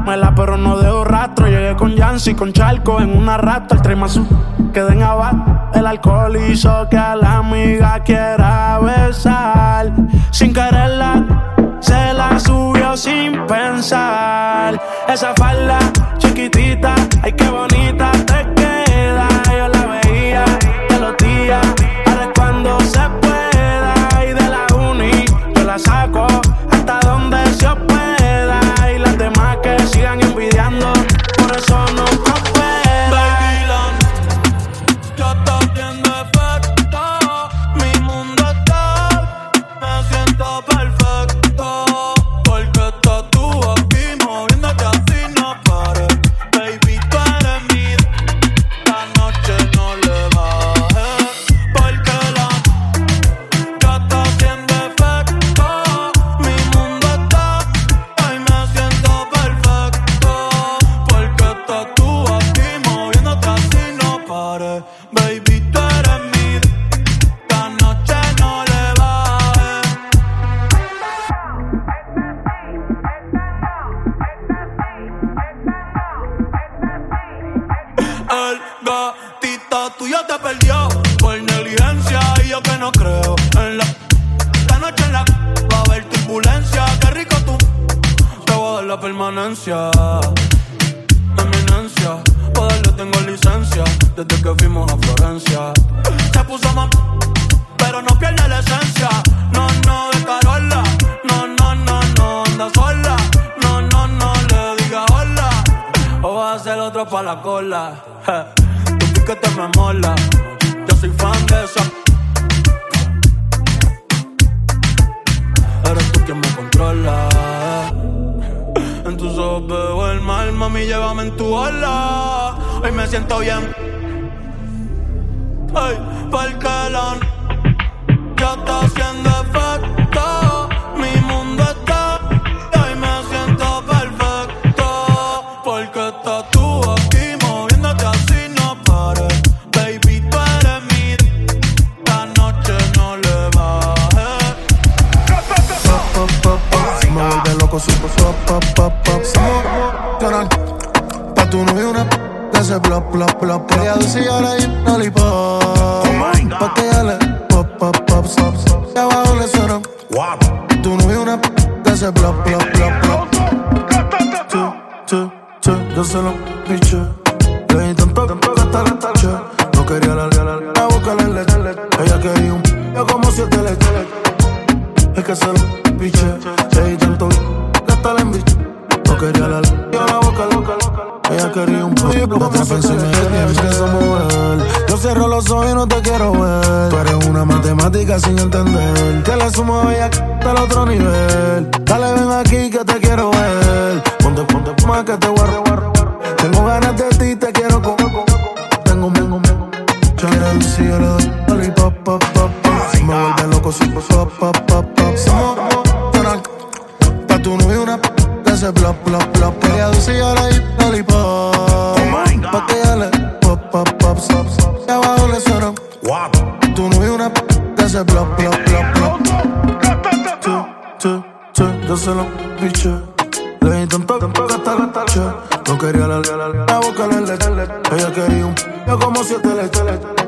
Mela pero no dejo rastro. Llegué con Yancy, con Charco en una raptor. El tren azul, quedé en abajo. El alcohol hizo que a la amiga quiera besar. Sin quererla, se la subió sin pensar. Esa falda chiquitita, ay qué bonita te queda. Yo la veía de los días, ahora es cuando se pueda. Y de la uni yo la saco hasta donde se pueda. Y las demás que sigan envidiando, por eso no prosperan. Baby, la ya está bien defecto. Mi mundo está, me siento perfecto. Porque estás tú aquí moviéndote así no pares. Baby, tú eres mi, la noche no le bajes. Porque la ya está bien defecto. Mi mundo está, ay me siento perfecto. Porque estás tú aquí moviéndote así no pares. Baby, tú eres mi, la noche no le bajes. El gatito tuyo te perdió por negligencia y yo que no creo en la. Esta noche en la va a haber turbulencia. Qué rico tú, te voy a dar la permanencia. Eminencia, poderle tengo licencia desde que fuimos a Florencia. Se puso más, pero no pierde la esencia. No, no, de Carola. No, no, no, no, anda sola. No, no, no, le diga hola. O vas a hacer otro pa' la cola. Je, tu piquete me mola. Yo soy fan de esa. Eres tú quien me controla. En tus ojos veo el mal, mami, llévame en tu ola. Hoy me siento bien. Ay, porque la ya está haciendo efecto. Mi mundo está, y hoy me siento perfecto. Porque estás tú aquí moviéndote así no pares. Baby, tú eres mi, la noche no le bajes. Pop, pop, pop, pop. Me vuelve loco su pop, pop, pop, pop. Canal, pa' tu novio una p*** que hace plop, plop, plop, plop. Ella dulce y ahora hay lollipop. Pa' que ella le pop, pop, pop, pop. Y abajo le suena tu novio una p*** que hace plop, plop, plop, plop. Tú, tú, tú, yo se lo piché. Le di tanto que hasta la tache. No quería la la boca le leche. Ella quería un yo como siete leches. Es que se lo piché. Le di tanto que hasta la embiché. No quería la yo la boca loca. Ella quería un pollo. No te pensé me empiezo a mover. Yo cierro los ojos y no te quiero ver. Tú eres una matemática sin entender. Que la sumo a ella hasta el otro nivel. Dale, ven aquí que te quiero ver. Ponte, ponte más que te guardo. Tengo ganas de ti, te quiero con. Tengo un tengo un Quiero si yo le doy lollipop, pop, pop, pop. Me vuelve loco si pop, pop, pop, pop. Somos canal. Pa' tu novio una p*** que hace plop, plop, plop. Ella dulce y ahora hay lollipop. Pa' que ella le pop, pop, pop, pop. Y abajo le suena tu novio una p*** que hace plop, plop, plop, plop. Tú, tú, tú, yo se lo piché. Le di tanto que hasta la tache. No quería la la boca le leche. Ella quería un yo como siete leches.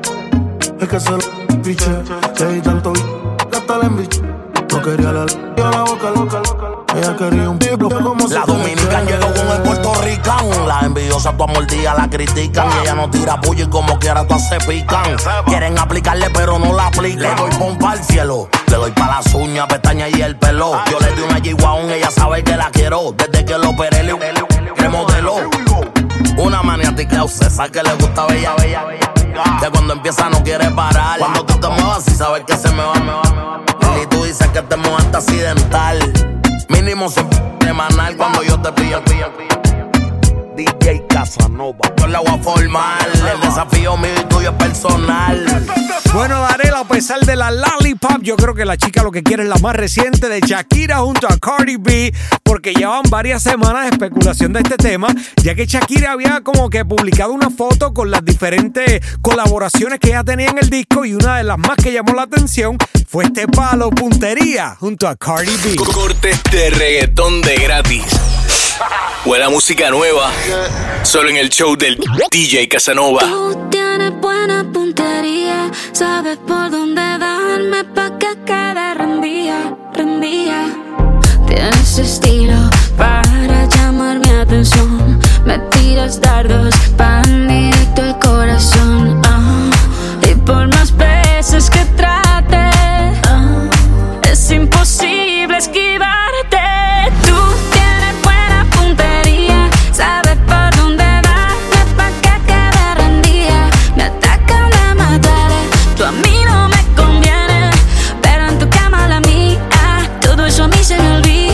Es que se lo piché. Le di tanto que hasta la embiché. No quería la yo la boca loca. Ella quería un yo como siete leches. La dominicana llegó con el puertorricán. Las envidiosas tu mordida la critican. Y ella no tira puño y como quiera todas se pican. Quieren aplicarle pero no la aplican. Le doy pompa al cielo. Le doy pa' las uñas, pestañas y el pelo. Yo le di una G-Wagon, ella sabe que la quiero. Desde que lo operé, le, le modeló. Una maniática obsesa que le gusta bella, bella, bella. Que cuando empieza no quiere parar. Cuando tú te muevas y sabes que se me va, me va, me va. Y tú dices que te mueves accidental. Mínimo se p*** manal cuando yo te pillo, pillo, pillo. D J Casanova, yo la voy a formar. El desafío mío y tuyo es personal. Bueno, Darel, a pesar de la lollipop, yo creo que la chica lo que quiere es la más reciente de Shakira junto a Cardi B, porque llevan varias semanas de especulación de este tema, ya que Shakira había como que publicado una foto con las diferentes colaboraciones que ella tenía en el disco, y una de las más que llamó la atención fue este palo puntería junto a Cardi B. Cortes de reggaetón de gratis. Buena música nueva. Solo en el show del D J Casanova. Tú tienes buena puntería, sabes por dónde darme pa' que quede rendía, rendía. Tienes estilo para llamar mi atención. Me tiras dardos pan directo al corazón. Ah, y por más veces que trate, ah, es imposible esquivarte. Tú tienes buena puntería, sabes por dónde darme pa' que quede rendida. Me atacan, me mataré, tú a mí no me conviene, pero en tu cama la mía, todo eso a mí se me olvida.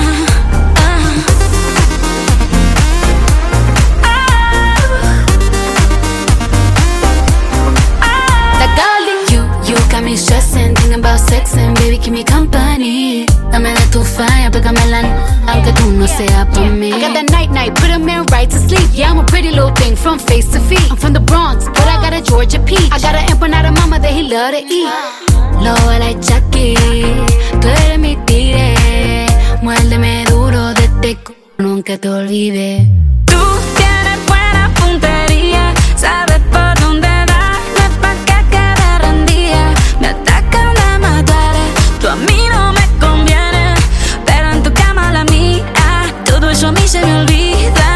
Stressing, thinking about sex and baby, keep me company. Dame de tu fire, pégame la n- aunque tú no seas por mí. I got that night night, put a man right to sleep. Yeah, I'm a pretty little thing from face to feet. I'm from the Bronx, but I got a Georgia peach. I got an empanada mama that he love to eat. Low like Jackie, tú eres mi tigre. Muérdeme duro desde c***, nunca te olvide. Tú tienes buena puntería, sabes por dónde darme pa' que quede rendida. Me atacan, me mataré, tú a mí no me conviene, pero en tu cama la mía, todo eso a mí se me olvida.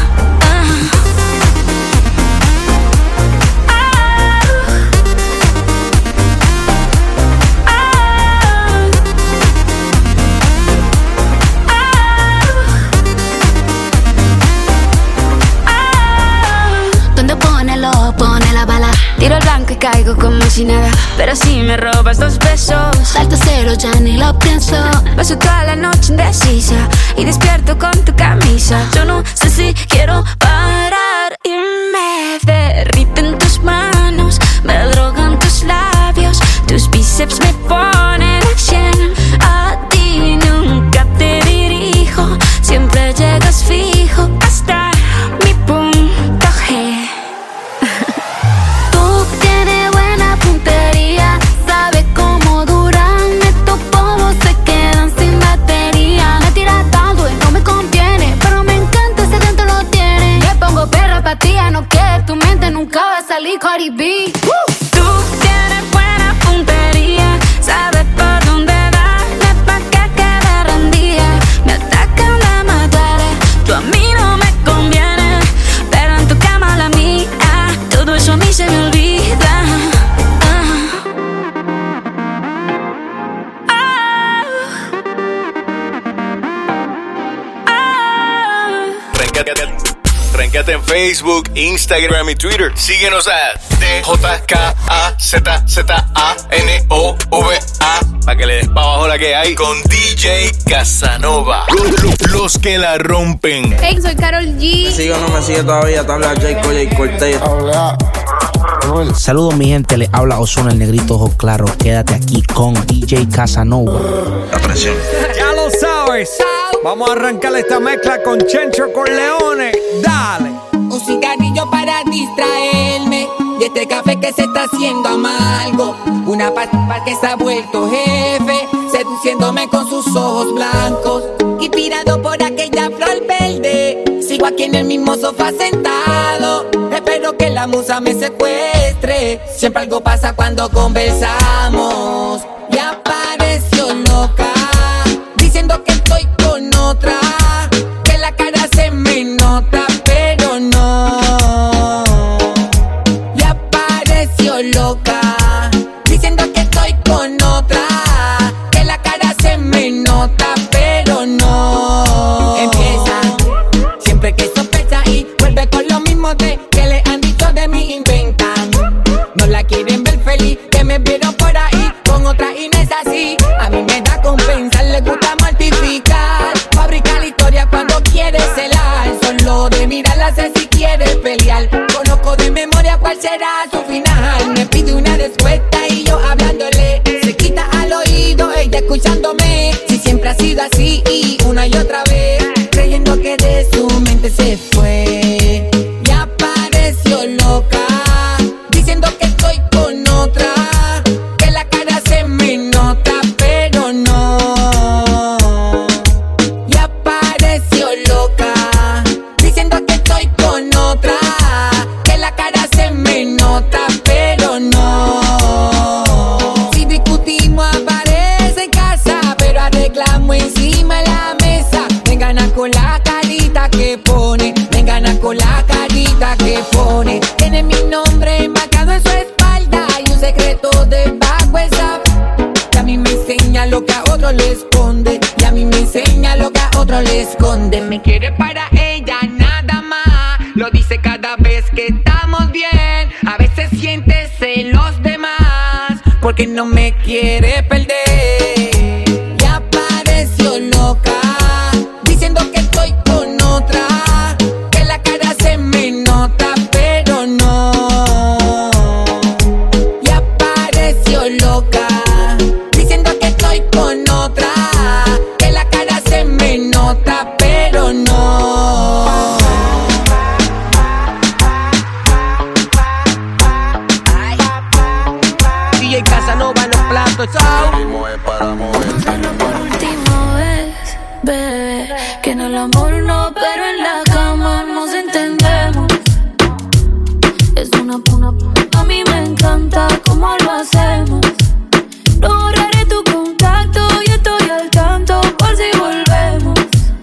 Pone la bala, tiro el blanco y caigo como si nada. Pero si me robas dos besos, salto cero, ya ni lo pienso. Paso toda la noche indecisa y despierto con tu camisa. Yo no sé si quiero parar y me derriten tus manos, me drogan tus labios, tus bíceps me ponen a cien. A ti nunca te dirijo, siempre llegas fijo hasta mi punto G. Sabe cómo duran estos polvos, se quedan sin batería. Me tira tanto y no me conviene, pero me encanta ese dentro lo tiene. Me pongo perra pa' ti, no que tu mente nunca va a salir Cardi B. Uh. Tú tienes buena puntería, sabes por dónde darme pa' que quede rendida. Me atacan, me mataré, tú a mí no me conviene, pero en tu cama la mía, todo eso a mí se me olvida. Ranqueate en Facebook, Instagram y Twitter. Síguenos a D J K A Z Z A N O V A para que le des pa' abajo la que hay con D J Casanova. Los que la rompen. Hey, soy Karol G. ¿Me sigue o no me sigue todavía? Te habla Jay Coya y Cortez. Saludos mi gente, le habla Ozuna, el negrito ojo claro. Quédate aquí con D J Casanova. La presión. Ya lo sabes. Vamos a arrancar esta mezcla con Chencho Corleone. Dale. Un cigarrillo para distraerme de este café que se está haciendo amargo. Una pasta que se ha vuelto jefe, seduciéndome con sus ojos blancos. Inspirado por aquella flor verde, sigo aquí en el mismo sofá sentado. Espero que la musa me secuestre. Siempre algo pasa cuando conversamos. Y apareció loca, diciendo que estoy con otra, que la cara se me nota, pero no. Y apareció loca, diciendo que estoy con otra, que la cara se me nota, pero no. Empieza siempre que sospecha y vuelve con lo mismo de que le han dicho de mí, inventan. No la quieren ver feliz, que me vieron por ahí con otra y no es así. A mí me da con pensar, le gusta mortificar, fabricar la historia cuando quiere celar. Solo de mirarla sé si quiere pelear. Conozco de memoria cuál será su final. Me pide una respuesta y yo hablándole, se quita al oído, ella escuchándome. Si siempre ha sido así y una y otra vez, creyendo que de su mente se fue. Y apareció loca, diciendo que estoy con otra, que la cara se me nota, pero no. Y apareció loca, le esconde. Me quiere para ella, nada más. Lo dice cada vez que estamos bien. A veces siente celos de más, porque no me quiere perder. Y apareció loca, diciendo que estoy con otra, que la cara se me nota, pero no. Y apareció loca, diciendo que estoy con otra, que la cara se me nota, pero no. D J Casanova en los platos, chao. Por última vez, bebé, que en el amor no, pero en la cama nos entendemos. Es una puna, a mí me encanta cómo lo hacemos. No borraré tu contacto y estoy al tanto por si volvemos.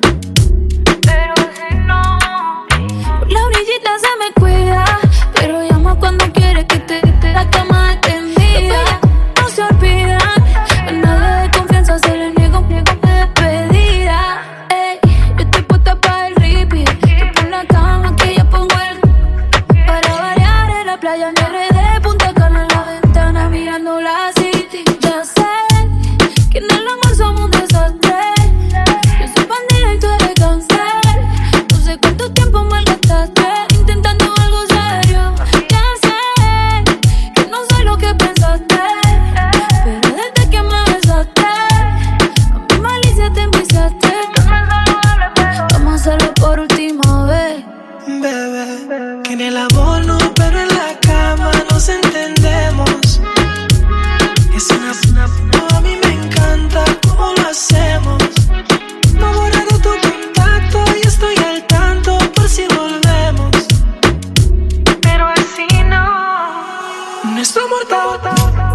Pero si no, la orillita se me cuida, pero llama cuando quiere que te quite la cama extendida. No se olvidan, a nada de confianza se le niega un despedida. Ey, yo estoy puesta para el repeat. Tú pon la cama que yo pongo el. Para variar en la playa me enredé, Punta Cana en la ventana mirando la city. Ya sé que en el amor somos un desastre. Yo soy bandida y tú eres cáncer. No sé cuánto tiempo malgastaste intentando algo serio. Ya sé que no sé lo que pensaste, pero desde que me besaste a mi malicia te enviciaste. Vamos a hacerlo por última vez. Bebé, que en el amor no, pero en la cama nos entendemos. Es una, una, a mí me encanta cómo lo hacemos. No he borrado tu contacto y estoy al tanto por si volvemos. Pero así no, nuestro amor está.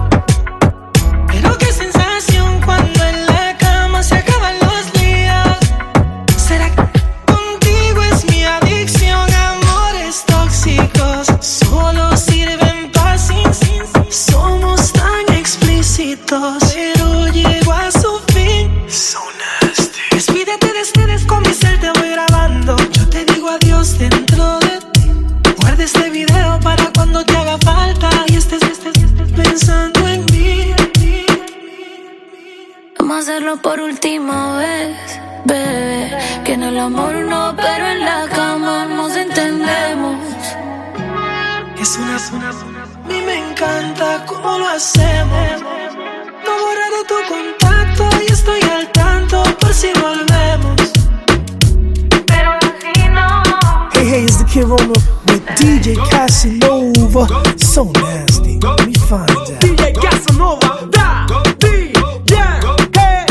Pero qué sensación cuando en la cama se acaban los días. ¿Será que contigo es mi adicción? Amores tóxicos solo sirven para sin, sin. Somos tan explícitos, pero llego a su fin. So nasty. Despídete, despídete, con mi cel te voy grabando. Yo te digo adiós dentro de ti. Guarda este video para cuando te haga falta y estés, estés, estés pensando en mí. Vamos a hacerlo por última vez, bebé, que en el amor no, pero en la cama nos entendemos. Es una, una, una, a mí me encanta cómo lo hacemos. No he borrado tu contacto y estoy al tanto por si volvemos. Pero así no. Hey, hey, it's the Kid Romo with D J Casanova. So nasty. Let me find out. D J Casanova, da, di, yeah, hey.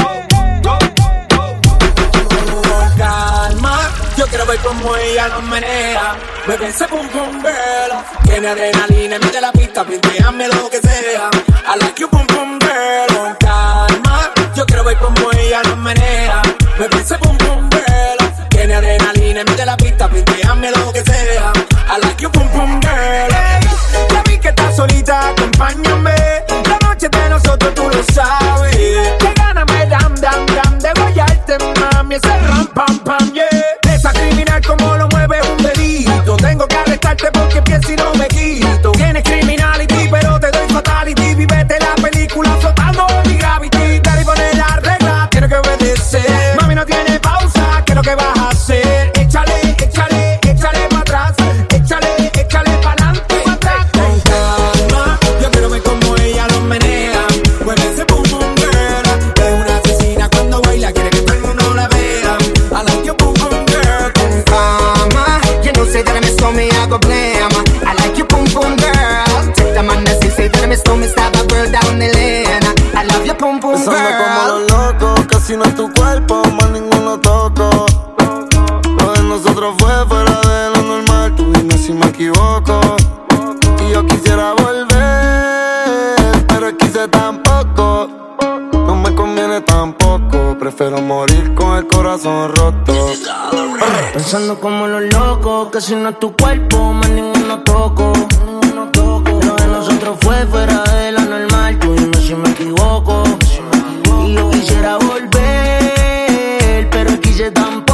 Calma, yo quiero ver cómo ella nos menea. Bebé ese pum pum girl, tiene adrenalina, mete la pista, pintéame lo que sea. I like you pum pum girl. Con calma, yo quiero ver cómo ella nos menea. Bebé ese pum pum girl, tiene adrenalina, mete la pista, pintéame lo que sea. I like you pum pum girl. Hey, ya vi que estás solita, acompáñame. La noche de nosotros tú lo sabes. Que gana me dam dam dam de guayarte, mami, ese ram pam pam yeah. Esa criminal como lo mueve un delito. Tengo que arrestarte porque pienso y no me quito. Tienes criminality pero te doy fatality. Vivete la película flotando mi gravity. Dale y poner la regla, tienes que obedecer. Mami no tiene pausa, ¿qué es lo que vas a hacer? Échale, échale, échale para atrás. Échale, échale para adelante. Con calma, yo quiero ver cómo ella lo menea. Mueve ese pum pum girl. Es una asesina cuando baila, quiere que todo el mundo la vea. I like your pum pum girl. Con calma, you know say that I miss me, I go blame. I like you pum pum girl. Take the man that say say that I miss me, stab a girl down the lane. I love you pum pum girl. Besando como los locos, casi no es tu cuerpo, más ninguno toco. Lo de nosotros fue fuera de lo normal, tú dime si me equivoco. Y yo quisiera volver, pero quise tampoco. No me conviene tampoco, prefiero morir con el corazón roto. Pensando como los locos, que si no es tu cuerpo, más ninguno toco. Lo de nosotros fue fuera de lo normal, tú dime si me equivoco. Y yo quisiera volver, pero quise tampoco.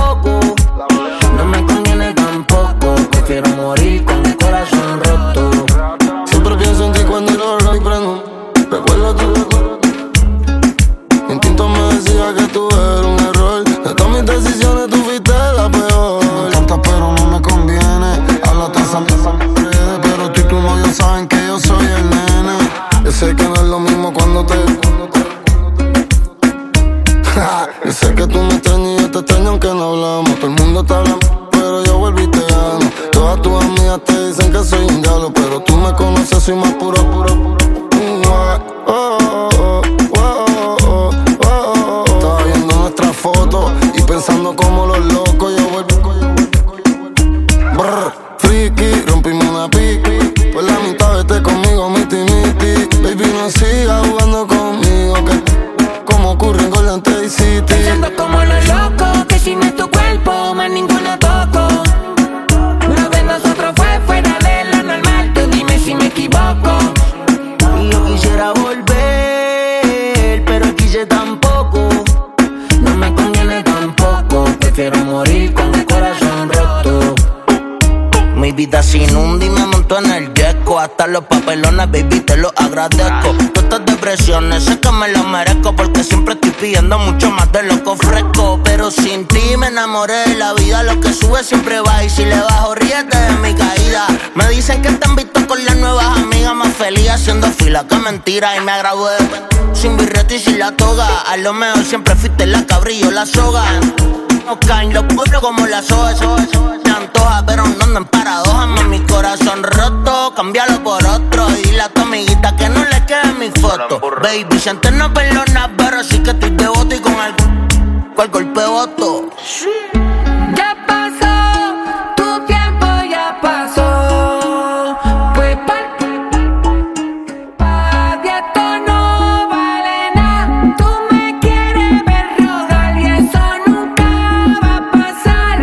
Todo el mundo está hablando, pero yo vuelvo y te amo. Todas tus amigas te dicen que soy un diablo, pero tú me conoces, soy más puro, puro, puro. Mm, oh, oh, oh, oh, oh, oh, oh. Estaba viendo nuestras fotos y pensando como los locos. Yo vuelvo, brr, friki, rompimos una piqui. Por la mitad vete conmigo, miti, miti. Baby, no sigas jugando conmigo, que como ocurre en Golden State City. Pensando como los locos, que si no es tu cuerpo, más ninguno toco. Lo de nosotros fue fuera de lo normal, tú dime si me equivoco. Y yo quisiera volver, pero quise tampoco. No me conviene tampoco, prefiero morir con el corazón roto. Mi vida sin un día me monto en el yeco. Hasta los papelones, baby, te lo agradezco. Todas estas depresiones, sé que me lo merezco, porque siempre estoy pidiendo mucho más de lo que ofrezco. Pero sin ti me enamoré de la vida. Lo que sube siempre va, y si le bajo, ríete de mi caída. Me dicen que te han visto con las nuevas amigas, más feliz haciendo fila, que mentira. Y me gradué sin birrete y sin la toga. A lo mejor siempre fuiste la cabrillo, la soga. No caen los pueblos como la soga. Se antoja, pero no andan paradojas. Más mi corazón roto, cámbialo por otro. Y dile a tu amiguita que no le quede mi foto. Baby, si antes no perdonas, pero sí que estoy devoto. Y con algún cual golpe voto. Ya pasó, tu tiempo ya pasó. Pues pa' pa' de esto no vale nada. Tú me quieres ver rodar y eso nunca va a pasar.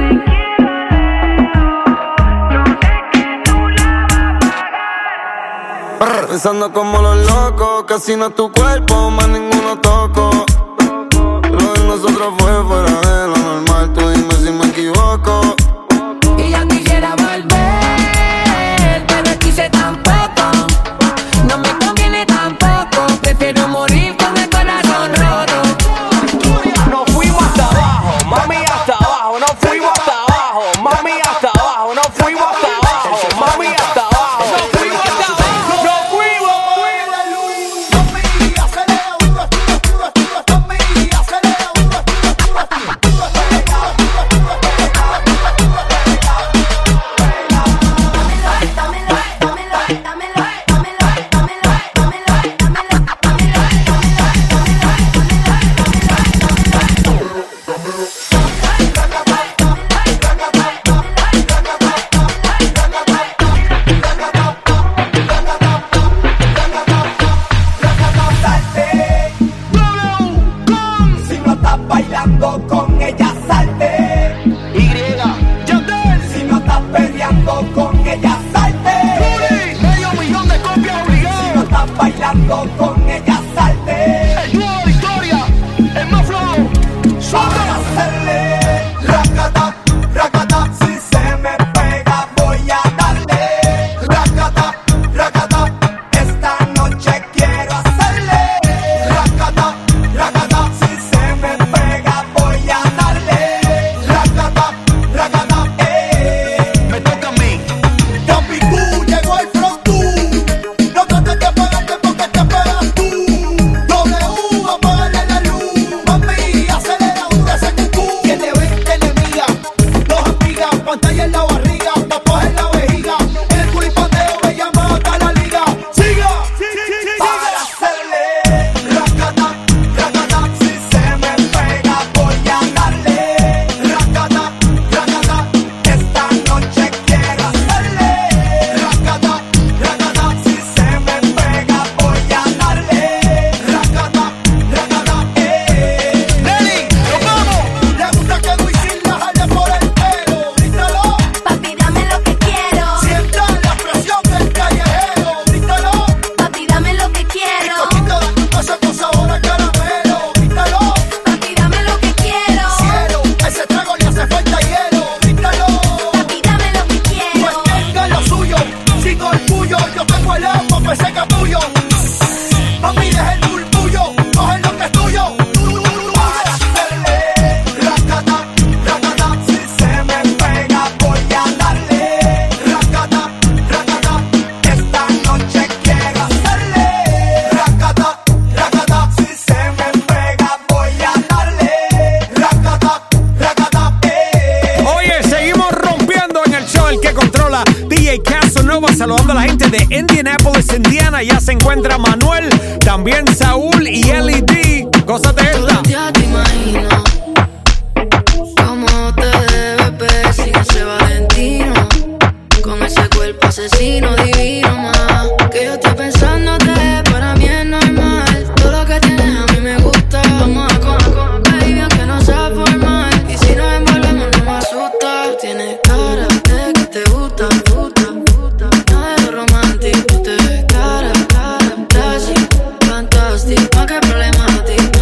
Brr, pensando como los locos, que si no es tu cuerpo, más ninguno toco. Lo de nosotros fue fuera de lo normal, tú dime si me equivoco. Y yo quisiera volver, pero quise tampoco. No me conviene tampoco, prefiero morir con el corazón roto. Nos fuimos hasta abajo, mami hasta abajo. Nos fuimos hasta abajo, mami hasta abajo. Nos fuimos hasta abajo, mami hasta abajo. Nos fuimos hasta abajo, nos fuimos. Casanova, saludando a la gente de Indianapolis, Indiana. Ya se encuentra Manuel, también Saúl y L E D. Gózate esta. Ya te imagino cómo te debes ver sin ese Valentino, con ese cuerpo asesino divino, más que yo estoy pensándote, para mí es normal. Todo lo que tienes a mí me gusta. Vamos a comer, baby, aunque no sea formal. Y si nos envolvemos no me asusta. Tú tienes cara de que te gusta, gusta, gusta. Nada de lo romántico. Tú te ves cara, cara, casi fantástico. Más que problemático,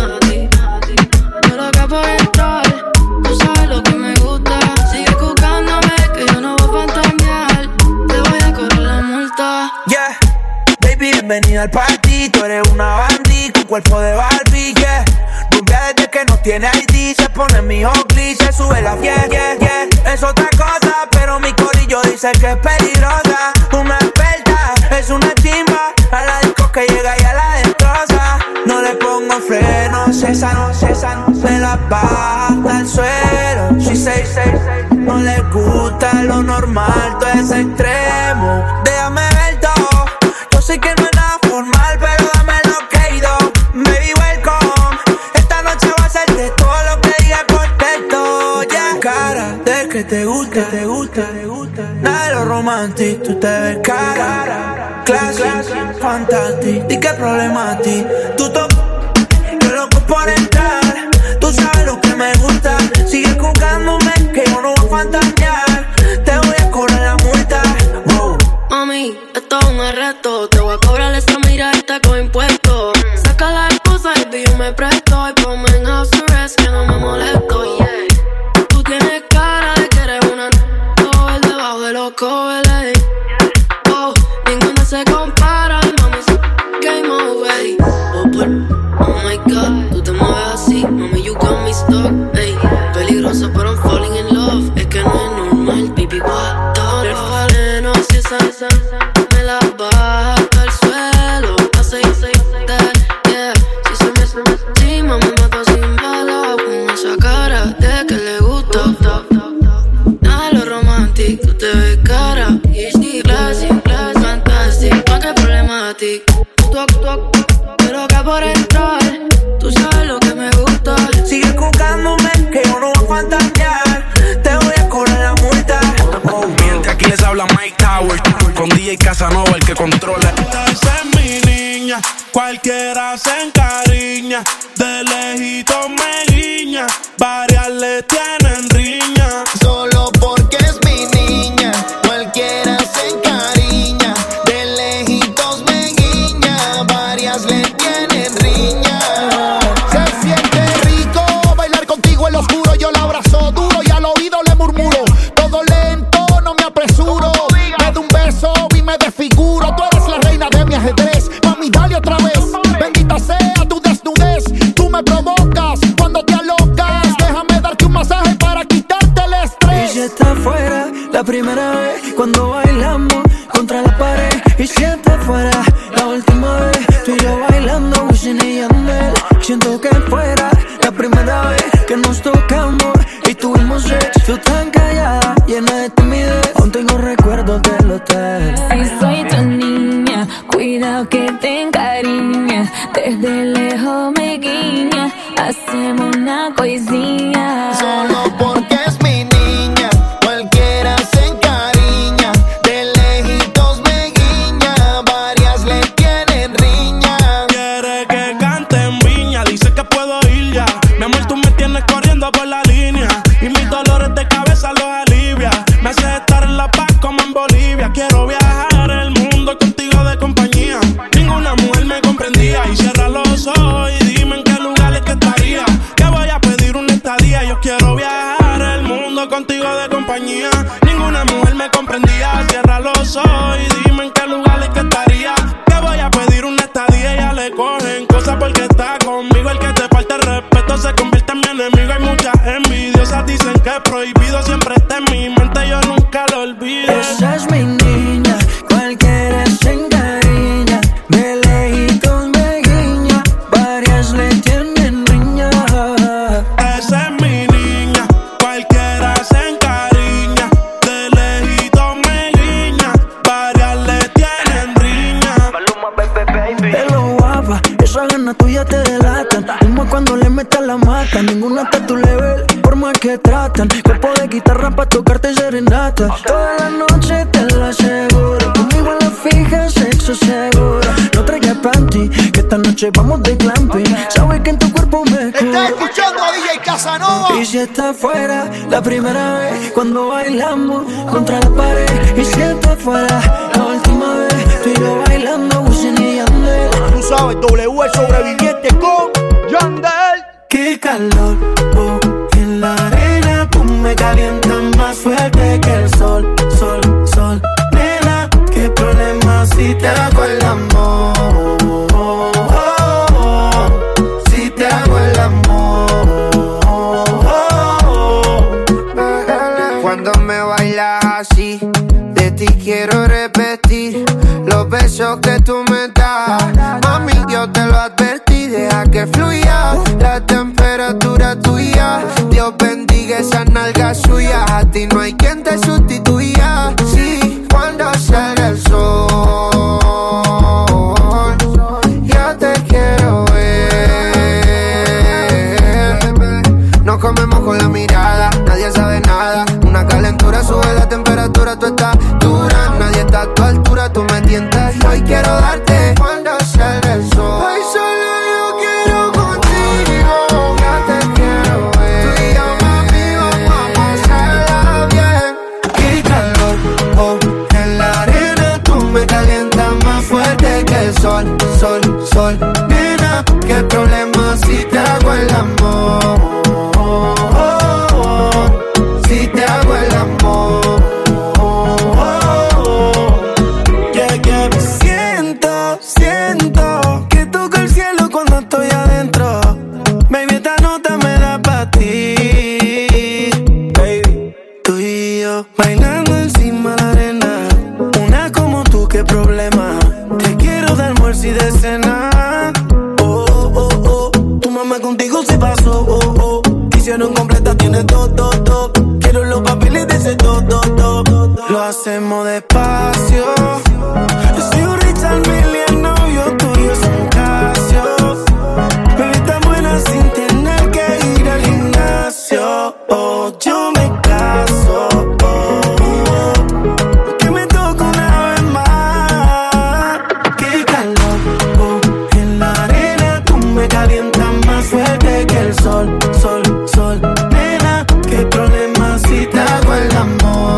yo lo que por entrar. Tú sabes lo que me gusta. Sigue buscándome que yo no voy a fantasear. Te voy a cobrar la multa. Yeah, baby, bienvenida al party. Tú eres una bandí con cuerpo de Barbie, yeah. Rubia desde que no tiene I D. Se pone mi ugly, se sube la fiesta, yeah, yeah. Es otra cosa, pero mi corillo dice que es peligrosa. Una experta, es una chimba. A la disco que llega y a la destroza. No le pongo frenos, esa no, esa no. Me la baja hasta el suelo. She say, say, say. No le gusta lo normal, todo es extremo. Déjame ver todo. Yo sé que no es nada formal, pero dame lo que he ido. Baby, welcome. Esta noche va a ser de todo lo que diga por texto, yeah. Cara de que te gusta, te gusta, te gusta. Nada de lo romántico, tú te ves cara. Classic, fantastic. ¿Y qué problema a ti? Tú to... Yo loco por entrar. Tú sabes lo que me gusta. Sigue buscándome que yo no voy a fantasear. Te voy a cobrar la multa. Wow. Mami, esto es un arresto. Te voy a cobrar esa miradita con impuestos. Saca la esposa y yo me presto. Y ponme en house arrest que no me molesto, yeah. Tú tienes cara de que eres una cover debajo de los covers, oh, ninguna se compara. Mami, game over. Oh, por, oh my God, tú te mueves así. Mami, you got me stuck, ey. Peligrosa, pero I'm falling in love. Es que no es normal, baby, what the fuck. El faleno, si esa, esa, me la baja al suelo. Hace, hace, yeah. Si se me, se me, si mami me mata sin bala. Con esa cara de que le gusta. Nada de lo romántico, te ves cara. Y si classic, classic, fantastic. Más que problemático. Tú actúas, pero que por entrar. Tú sabes lo que me gusta. Sigue buscándome que yo no voy a fantasear. Te voy a cobrar la multa. Oh, mientras aquí les habla Mike Towers con D J Casanova, el que controla. Esa es mi niña, cualquiera se encariña. De lejito me guiña, varias le tienen riña. Solo porque es mi niña, cualquiera se encariña. De lejitos me guiña, varias le tienen riña. Se siente rico bailar contigo en lo oscuro. Yo la abrazo duro y al oído le murmuro. Todo lento, no me apresuro. Me doy un beso y me desfiguro. Tú eres la reina de mi ajedrez. Mami, dale otra vez. Bendita sea tu desnudez. Tú me provocas cuando te alocas. Déjame darte un masaje para quitarte el estrés. Y si está fuera la primera vez cuando bailamos contra la pared. Y si está fuera la última vez tú y yo bailando Wisin y Yandel. Siento que fuera la primera vez que nos tocamos y tuvimos sexo. Tú tan callada, llena de timidez. Aún tengo recuerdos del hotel. Si soy tu niña, cuidado que te encariñas. Desde lejos me guiña, hacemos una coisinha. Solo porque es mi niña, cualquiera se encariña. De lejitos me guiña, varias le tienen riña. Quiere que cante en Viña, dice que puedo ir ya. Mi amor, tú me tienes corriendo por la línea y mis dolores de cabeza los alivia. Me hace estar en La Paz como en Bolivia. Quiero viajar el mundo contigo de compañía. Ninguna mujer me comprendía. Y cierra los ojos y dime en qué lugar es que estaría. Que voy a pedir una estadía. Yo quiero viajar el mundo contigo de compañía. Ninguna mujer me comprendía. Cierra los ojos y dime en qué lugar es que estaría. Que voy a pedir una estadía. Ya le cogen cosas porque está conmigo. El que te falta el respeto se convierte en mi enemigo. Hay muchas envidiosas, dicen que es prohibido. Siempre está en mi mente, yo nunca lo olvido. Esa es mi niña, cualquiera se encariña. De lejitos me guiña, varias le tienen riña. Esa es mi niña, cualquiera se encariña. De lejitos me guiña, varias tipo de guitarra pa' tocarte serenata. Toda la noche te lo aseguro. Conmigo en la fija, sexo seguro. No traigas panty, que esta noche vamos de glamping. Sabes que en tu cuerpo me curo. Estás escuchando a D J Casanova. Y si está fuera la primera vez, cuando bailamos contra la pared. Y si está fuera la última vez, tú y yo bailando Wisin y Yandel. Tú sabes, W el sobreviviente con Yandel. Qué calor, oh, en la arena tú me calientas más fuerte que el sol, sol, sol. Nena, qué problema si te hago el amor, oh, oh, oh, si te hago el amor, oh, oh. Cuando me bailas así, de ti quiero repetir los besos que tú me das. Mami, yo te lo advertí, deja que fluya la temperatura tuya. Dios bendiga esas nalgas suyas, a ti no hay quien te sustituya. Sí, cuando sale el sol, yo te quiero ver. Nos comemos con la mirada, nadie sabe nada. Una calentura sube la temperatura, tú estás dura. Nadie está a tu altura, tú me tientas y hoy quiero darte cuando sale el sol. Hoy solo yo quiero contigo, ya te quiero ver. Tú y yo, mami, vamos a pasarla bien. Qué calor, oh, en la arena tú me calientas más fuerte que el sol, sol, sol. Nena, qué problema si te hago el amor, oh, oh, oh, si te hago el amor. Siento que toco el cielo cuando estoy adentro. Baby, esta nota me da pa' ti. Baby, tú y yo bailando encima de la arena. Una como tú, qué problema. Te quiero de almuerzo y de cena. Oh, oh, oh, tu mamá contigo se pasó. Oh, oh, hicieron completa, tiene todo, todo, todo. Quiero los papeles de ese todo, todo, todo. Lo hacemos despacio. Yo soy un Richard Mille, novio tuyo es un Casio. Baby, tan buena sin tener que ir al gimnasio. Oh, yo me caso. Oh, oh, que me toco una vez más. Qué calor, oh, en la arena tú me calientas más fuerte que el sol, sol, sol. Nena, qué problema si te hago el amor.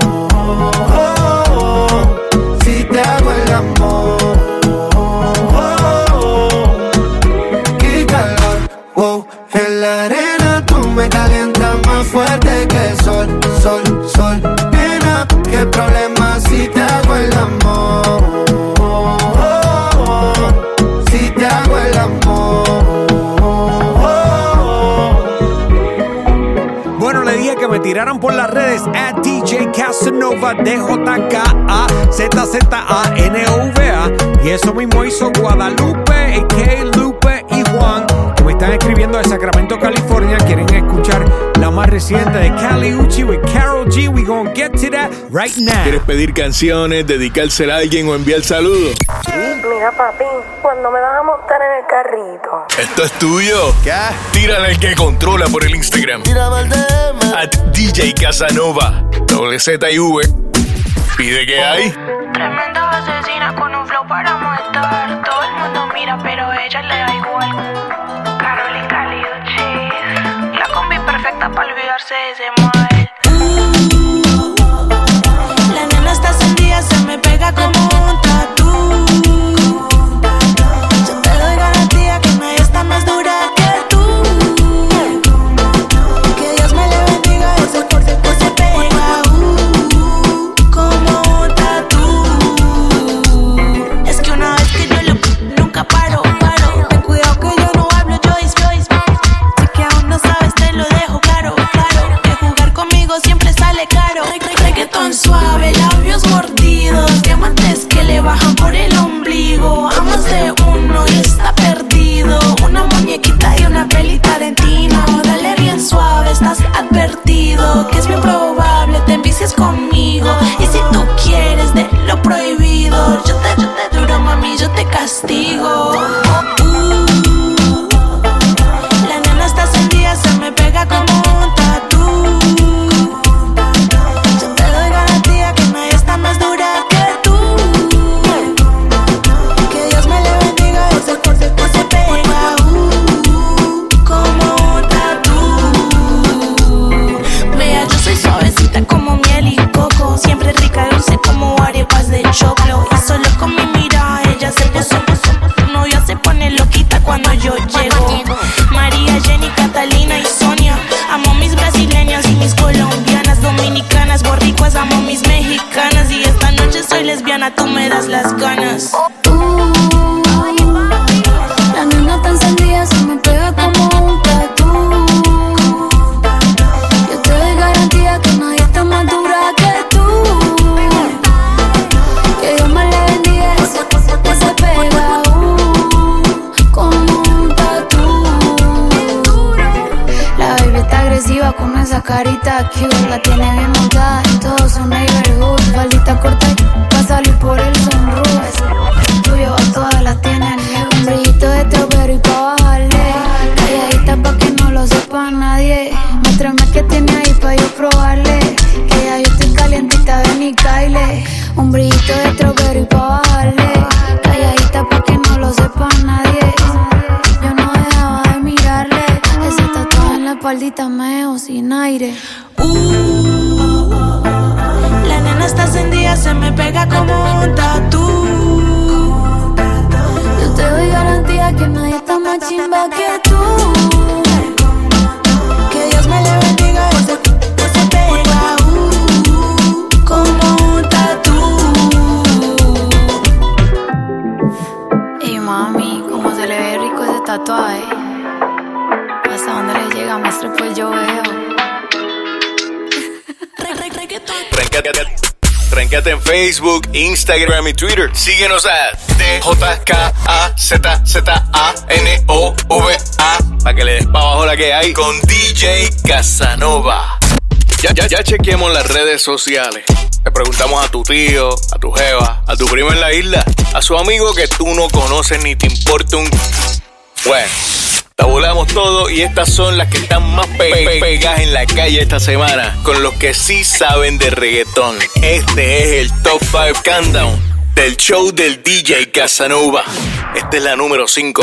En la arena tú me calientas más fuerte que el sol, sol, sol. Nena, qué problema si te hago el amor, oh, oh, oh, si te hago el amor, oh, oh. Bueno, le dije que me tiraran por las redes a D J Casanova, D J K A Z Z A N O V A. Y eso mismo hizo Guadalupe, a k a. Lupe y Juan, que me están escribiendo de Sacramento, California. Quieren escuchar la más reciente de Kali Uchis with Karol G. We gonna get to that right now. ¿Quieres pedir canciones, dedicársela a alguien o enviar saludos? Sí, mira papi, ¿cuándo me vas a montar en el carrito? ¿Esto es tuyo? ¿Qué? Tírale el que controla por el Instagram. Tírame el D M. At D J Casanova, doble Z y V. Pide que hay. Tremenda asesina con un flow para matar. Todo el mundo mira, pero a ella le da igual. Karol y Kali Uchis, la combi perfecta para olvidarse de ese mal. Uh, la nena está encendida, se me pega como un tatú. Yo te doy garantía que nadie está más dura que tú. Que Dios me le bendiga, ese corte que se pega. Uh, como un tatú. Es que una vez que yo lo nunca paro, paro. Ten cuidado que yo no hablo, yo is, yo is. Si que aún no sabes, te lo dejo claro, claro. Que jugar conmigo siempre sale caro. Reggaetón suave, labios mordidos, diamantes que le bajan por el ombligo. A más de uno y está perdido. Una muñequita y una peli Tarantino. Dale bien suave, estás advertido. Que es bien probable te envicies conmigo. Y si tú quieres de lo prohibido, yo te, yo te duro, mami, yo te castigo. Uh, la nena está encendida, se me pega como un tatú. lesbiana, tú me das las ganas. Uh, la nena tan encendida se me pega como un tatú. Yo te doy garantía que nadie está más dura que tú. Que Dios me le bendiga, ese, ese pega uh, como un tatú. La baby está agresiva con esa carita cute. La tiene bien montada en todo su neighborhood. Faldita corta y va a salir por el sunroof. Tuyo a todas las tienen un brillito de strawberry pa' bajarle. Calladita pa' que no lo sepa nadie. Muéstrame que tiene ahí pa' yo probarle. Que ya yo estoy calientita, ven y caile. Un brillito de strawberry pa' bajarle. Calladita pa' que no lo sepa nadie. Yo no dejaba de mirarle. Ese tatuaje en la espaldita me dejó sin aire. Uh, la nena está encendida, se me pega como un tatú. Yo te doy garantía que nadie está más chimba que tú. Que Dios me le bendiga, ese, ese pega uh, como un tatú. Y mami, cómo se le ve rico ese tatuaje. Hasta dónde le llega, maestro, pues yo veo. Tréncate en Facebook, Instagram y Twitter. Síguenos a D J K A Z Z A N O V A para que le des para abajo la que hay con D J Casanova. Ya, ya, ya chequeamos las redes sociales. Le preguntamos a tu tío, a tu jeva, a tu primo en la isla, a su amigo que tú no conoces ni te importa un... Bueno, tabulamos todo y estas son las que están más pe pe pegadas en la calle esta semana, con los que sí saben de reggaetón. Este es el Top cinco Countdown del show del D J Casanova. Esta es la número cinco.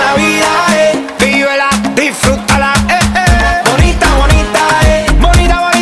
Bonita, bonita, eh. Bonita, bonita, eh. Bonita, bonita.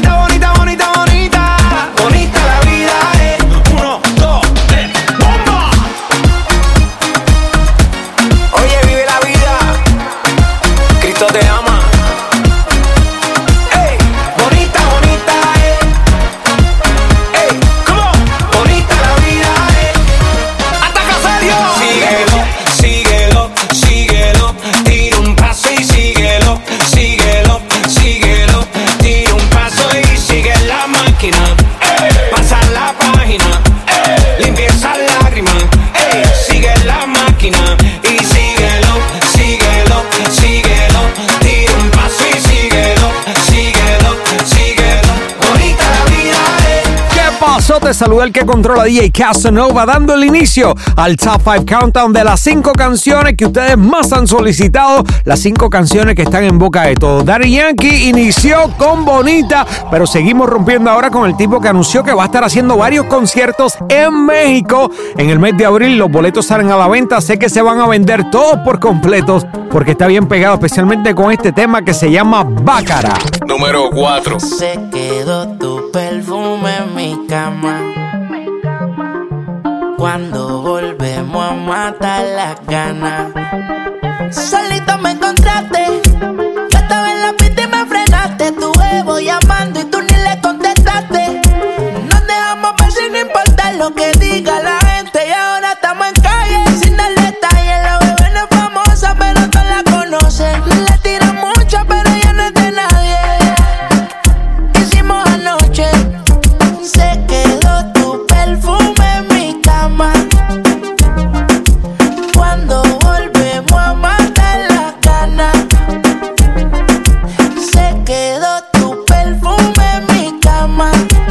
mundo? Te saluda el que controla D J Casanova, dando el inicio al Top cinco Countdown de las cinco canciones que ustedes más han solicitado, las cinco canciones que están en boca de todos. Daddy Yankee inició con Bonita, pero seguimos rompiendo ahora con el tipo que anunció que va a estar haciendo varios conciertos en México en el mes de abril. Los boletos salen a la venta, sé que se van a vender todos por completos porque está bien pegado, especialmente con este tema que se llama Bácara. Número cuatro. Se quedó tu perfume en mi cama. Cuando volvemos a matar las ganas. Solito me encontraste. Yo estaba en la pista y me frenaste. Tu huevo llamando y tú ni le contestaste. Nos dejamos ver sin importar lo que diga la gente. Y ahora estamos en calle sin dar detalles. La bebé no es famosa pero todos la conocen. Le tiran mucho pero ella no es de nadie. Hicimos anoche. Se quedó tu perfume en mi cama. Cuando volvemos a matar las ganas. Se quedó tu perfume en mi cama.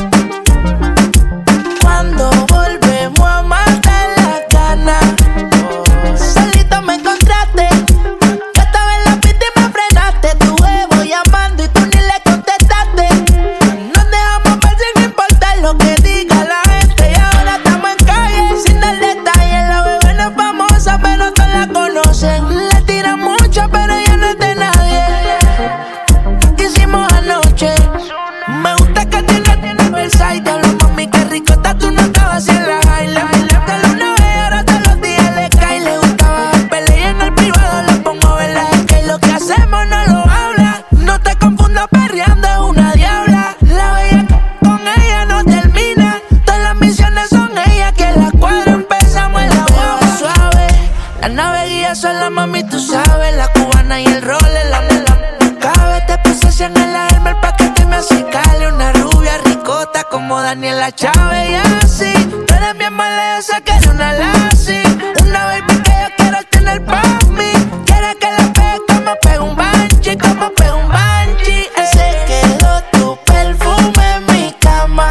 Cuando volvemos a matar las ganas. Solito me encontraste. Yo estaba en la pista y me frenaste. Tu huevo llamando y tú ni le contestaste. Nos dejamos ver sin importar lo que diga la gente. Y ahora estamos en calle sin dar detalles. La bebé no es famosa pero todos la conocen. Le tiran mucho pero ella no es de nadie. ¿Qué hicimos anoche? Me gusta que tienes tiene Versailles. Te hablo mami qué rico está, tú no estabas en la high. Le te una vez ahora todos los días le cae. Le gustaba pelear y en el privado le pongo a verla. Es que lo que hacemos no lo habla. No te confundas perreando, es una diabla. La bella que con ella no termina. Todas las misiones son ellas que la cuadra empezamos en la guagua suave. La nave guía son la mami, tú sabes. La cubana y el rol en la nela. Cada vez te puse en el alma el paquete me acicale. Una rubia ricota como Daniela Chávez y así. Tú eres bien maleosa que eres una lassie. Una baby que yo quiero tener pa' mí. Quiere que la pegue como pega un banshee, como pega un banshee. Se quedó tu perfume en mi cama.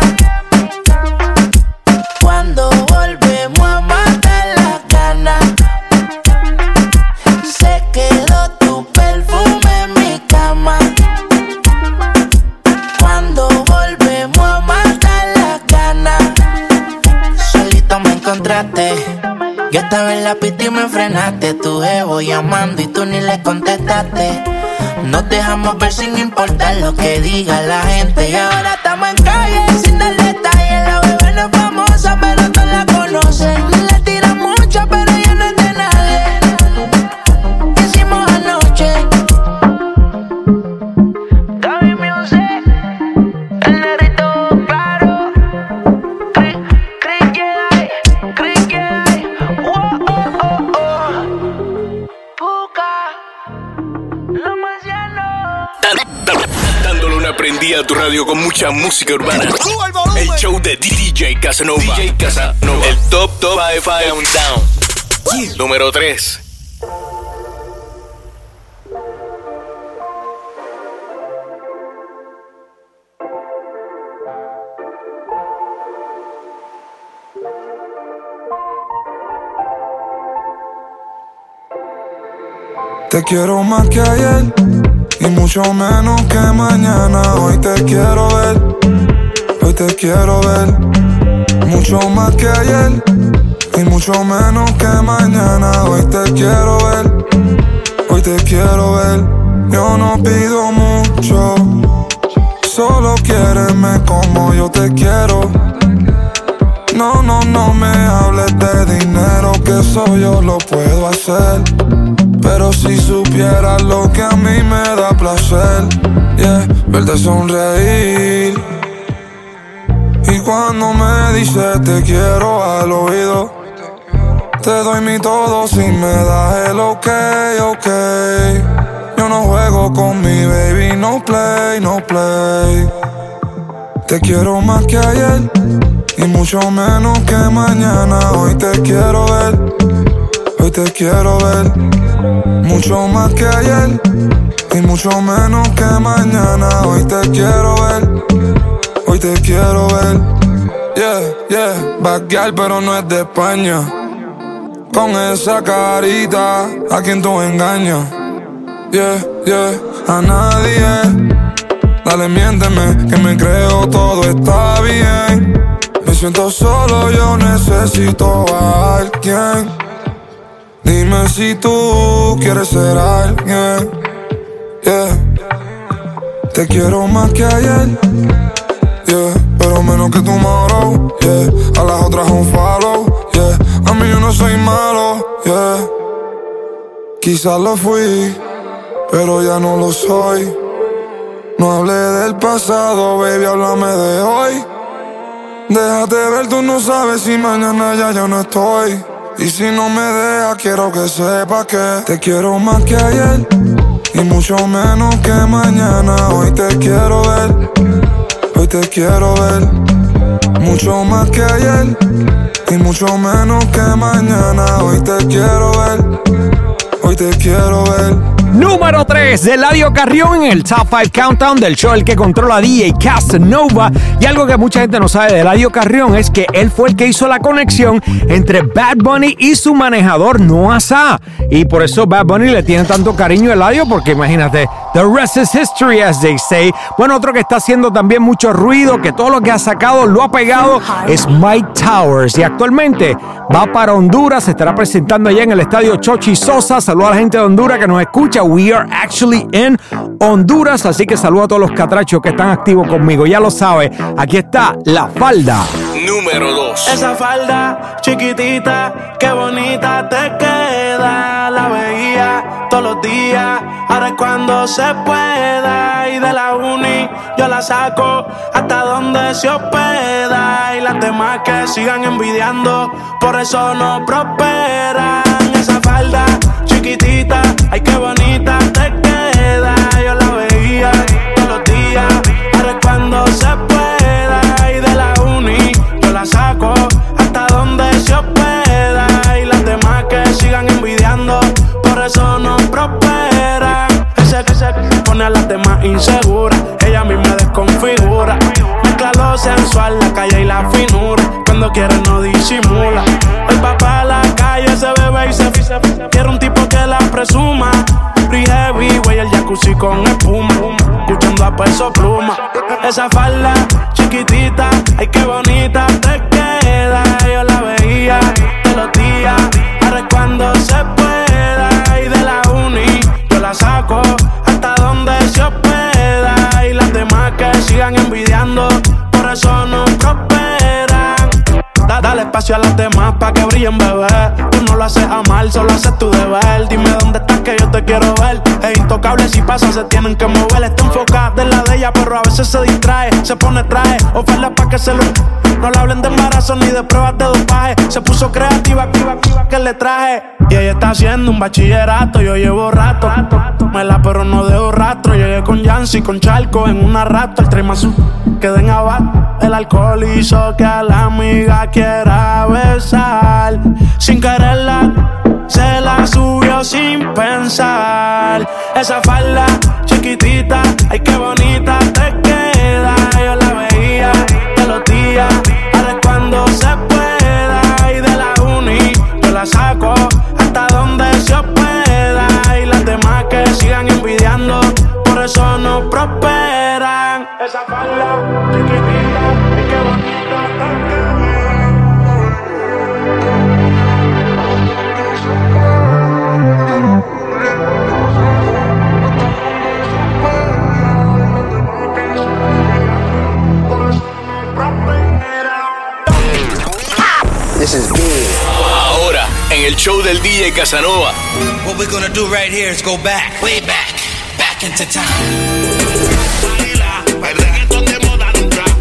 Cuando volvemos a matar las ganas. Se quedó tu perfume en mi cama. Cuando volvemos a matar las ganas. Solito me encontraste. Yo estaba en la pista y me frenaste. Tu jevo llamando y tú ni le contestaste. Nos dejamos ver sin importar lo que diga la gente. Y ahora estamos en calle sin dar detalles. La bebé no es famosa pero todos la conocen. Le tiran mucho pero ella no es de nadie. ¿Qué hicimos anoche? Gaby Music, el negrito claro. Crick, crick, yeah, crick, yeah. Oh, oh, oh, oh. Puka, los marcianos. Dándole una prendida a tu radio con mucha música urbana. El show de D J Casanova. D J Casanova. El Top Top cinco Countdown. Número tres. Te quiero más que ayer y mucho menos que mañana. Hoy te quiero ver, hoy te quiero ver. Mucho más que ayer y mucho menos que mañana. Hoy te quiero ver, hoy te quiero ver. Yo no pido mucho, solo quiéreme como yo te quiero. No, no, no me hables de dinero, que eso yo lo puedo hacer. Pero si supieras lo que a mí me da placer, yeah, verte sonreír. Y cuando me dices te quiero al oído, te doy mi todo si me das el ok, ok. Yo no juego con mi baby, no play, no play. Te quiero más que ayer y mucho menos que mañana. Hoy te quiero ver, hoy te quiero ver. Mucho más que ayer y mucho menos que mañana. Hoy te quiero ver, hoy te quiero ver. Yeah, yeah, backyard pero no es de España. Con esa carita, ¿a quien tú engañas? Yeah, yeah, a nadie. Dale, miénteme, que me creo todo está bien. Me siento solo, yo necesito a alguien. Dime si tú quieres ser alguien. Yeah, te quiero más que ayer. Yeah, pero menos que tomorrow. Yeah, a las otras un follow. Yeah, a mí yo no soy malo. Yeah, quizás lo fui, pero ya no lo soy. No hablé del pasado, baby, háblame de hoy. Déjate ver, tú no sabes si mañana ya yo no estoy. Y si no me dejas, quiero que sepas que te quiero más que ayer y mucho menos que mañana. Hoy te quiero ver, hoy te quiero ver. Mucho más que ayer y mucho menos que mañana. Hoy te quiero ver, hoy te quiero ver. Número tres de Eladio Carrión en el Top cinco Countdown del show El que controla D J Casanova. Y algo que mucha gente no sabe de Eladio Carrión es que él fue el que hizo la conexión entre Bad Bunny y su manejador Noah Sa. Y por eso Bad Bunny le tiene tanto cariño a Eladio, porque imagínate, the rest is history, as they say. Bueno, otro que está haciendo también mucho ruido, que todo lo que ha sacado lo ha pegado, es Mike Towers. Y actualmente va para Honduras, se estará presentando allá en el estadio Chochi Sosa. Saluda a la gente de Honduras que nos escucha. We are actually in Honduras, así que saludo a todos los catrachos que están activos conmigo. Ya lo sabe, aquí está La Falda. Número dos. Esa falda chiquitita, qué bonita te queda. La veía todos los días, ahora es cuando se pueda. Y de la uni yo la saco hasta donde se hospeda. Y las demás que sigan envidiando, por eso no prosperan. Esa falda chiquitita, ay qué bonita te queda. Yo la veía todos los días, ahora es cuando se pueda. Y de la uni yo la saco hasta donde se hospeda. Y las demás que sigan envidiando, por eso no prosperan. Ese que se pone a las demás inseguras, ella a mí me desconfigura. Mezcla lo sensual, la calle y la finura. Cuando quiere no disimula. El papá a la calle se bebe y se fisa. Quiero un tipo que la presuma. Free heavy, güey, el jacuzzi con espuma. Escuchando a Peso Pluma. Esa falda chiquitita, ay qué bonita te queda. Yo la veía todos los días, ahora es cuando se pueda. Y de la uni yo la saco hasta donde se hospeda. Y las demás que sigan envidiando, por eso no prosperan. Da, dale espacio a las demás pa' que brillen, bebé. Tú no lo haces a mal, solo haces tu deber. Dime dónde estás que yo te quiero ver. Es intocable, si pasa se tienen que mover. Está enfocada en la de ella, pero a veces se distrae. Se pone traje, oferta pa' que se lo... No le hablen de embarazo ni de pruebas de dopaje. Se puso creativa, activa, activa, que le traje. Y ella está haciendo un bachillerato, yo llevo rato. Mela pero no dejo rastro. Llegué con Yancy, con Charco en una rato. El tren azul, quedé en abajo. El alcohol hizo que a la amiga quiera besar. Sin quererla, se la subió sin pensar. Esa falda chiquitita, ay qué bonita te queda. Yo la veía todos los días, ahora es cuando se pueda. Y de la uni yo la saco hasta donde se hospeda. Y las demás que sigan envidiando, por eso no prosperan. Esa falda chiquitita, ay qué bonita te queda. This is big. Ahora, en el show del D J Casanova. What we're gonna do right here is go back, way back, back into time.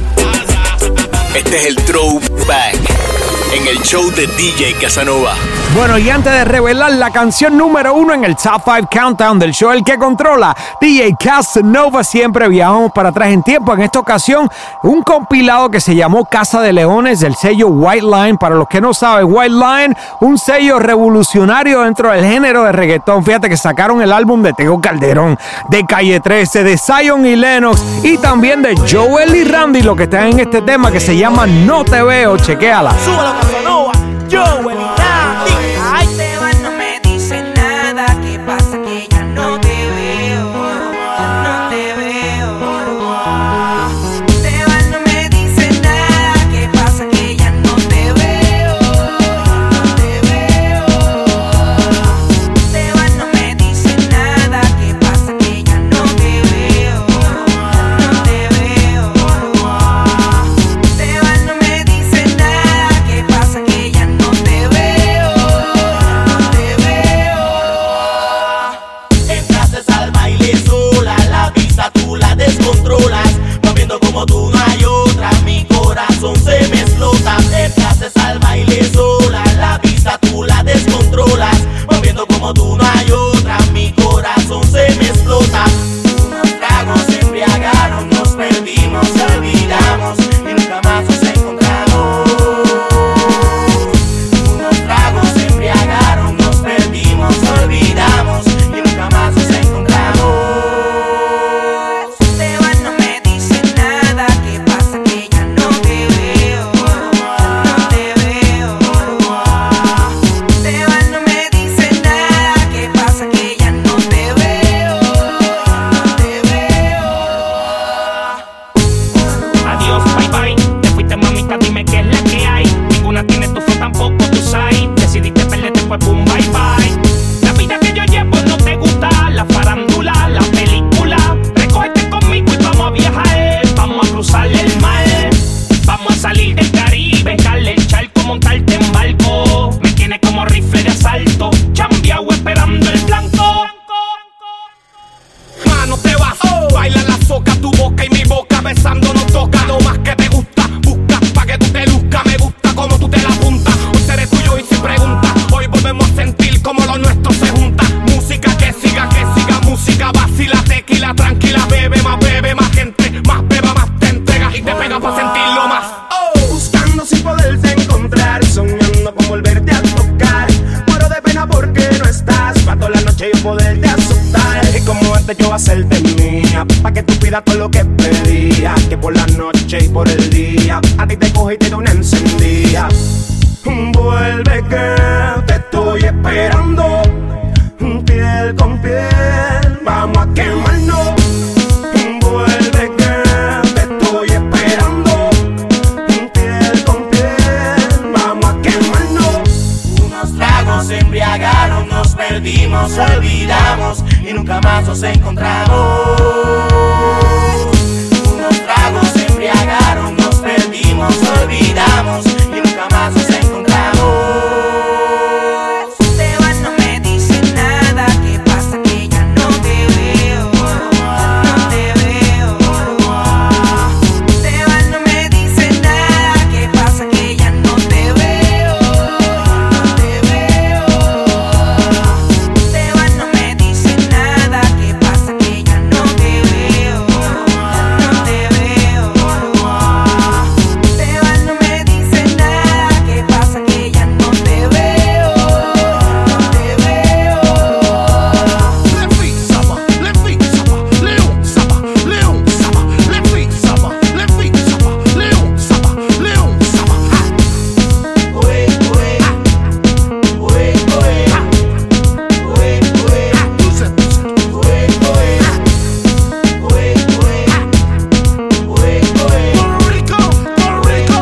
Este es el throwback en el show de D J Casanova. Bueno, y antes de revelar la canción número uno en el Top cinco Countdown del show El que controla, D J Casanova, siempre viajamos para atrás en tiempo. En esta ocasión, un compilado que se llamó Casa de Leones del sello White Line. Para los que no saben, White Line, un sello revolucionario dentro del género de reggaetón. Fíjate que sacaron el álbum de Tego Calderón, de Calle trece, de Zion y Lennox y también de Joel y Randy, lo que están en este tema que se llama No Te Veo. Chequéala. Súbalo, Casanova, Joel y Randy. Ay, te va, no me dice nada. ¿Qué pasa? Que ya no te veo. No te veo. Te va, no me dice nada. ¿Qué pasa? Que ya no te veo. No te veo. Te va, no me dice nada. ¿Qué pasa? Que ya no te veo. No te veo. Te va, no me dice nada. ¿Qué pasa? Que ya no te veo. Descontrolas, no viendo como tú no hay otra, mi corazón se me explota. Entraste al baile sola, la vista tú la descontrolas, no viendo como tú no hay otra, mi corazón se me explota. Unos tragos se embriagaron, nos perdimos, olvidamos y nunca más nos encontramos. Unos tragos se embriagaron, nos perdimos, olvidamos y nunca más nos encontramos. Yo hacerte mía, pa' que tú pidas todo lo que pedía, que por la noche y por el día a ti te coge y te da una encendida. Vuelve que te estoy esperando, piel con piel, vamos a quemarnos. Vuelve que te estoy esperando, piel con piel, vamos a quemarnos. Unos tragos se embriagaron, nos perdimos, olvidamos y nunca más nos encontramos. Unos tragos se embriagaron, nos perdimos, olvidamos y nunca más nos encontramos. Te vas, no me dice nada. ¿Qué pasa? Que ya no te veo. No te veo. Te vas, no me dice nada. ¿Qué pasa? Que ya no te veo. No te veo. Te vas, no me dice nada. ¿Qué pasa? Que ya no te veo. No te veo. Te vas, no me dice nada. ¿Qué pasa? Que ya no te veo. No te veo. Lefty Saba, Lefty Saba, Leon Saba, Leon Saba, Lefty Saba, Lefty Saba, Leon Saba, Leon Saba. Oe, oe, oe, oe, oe, oe, Dulce, dulce. oe, oe, oe, oe, oe, oe. Puerto Rico, Puerto Rico.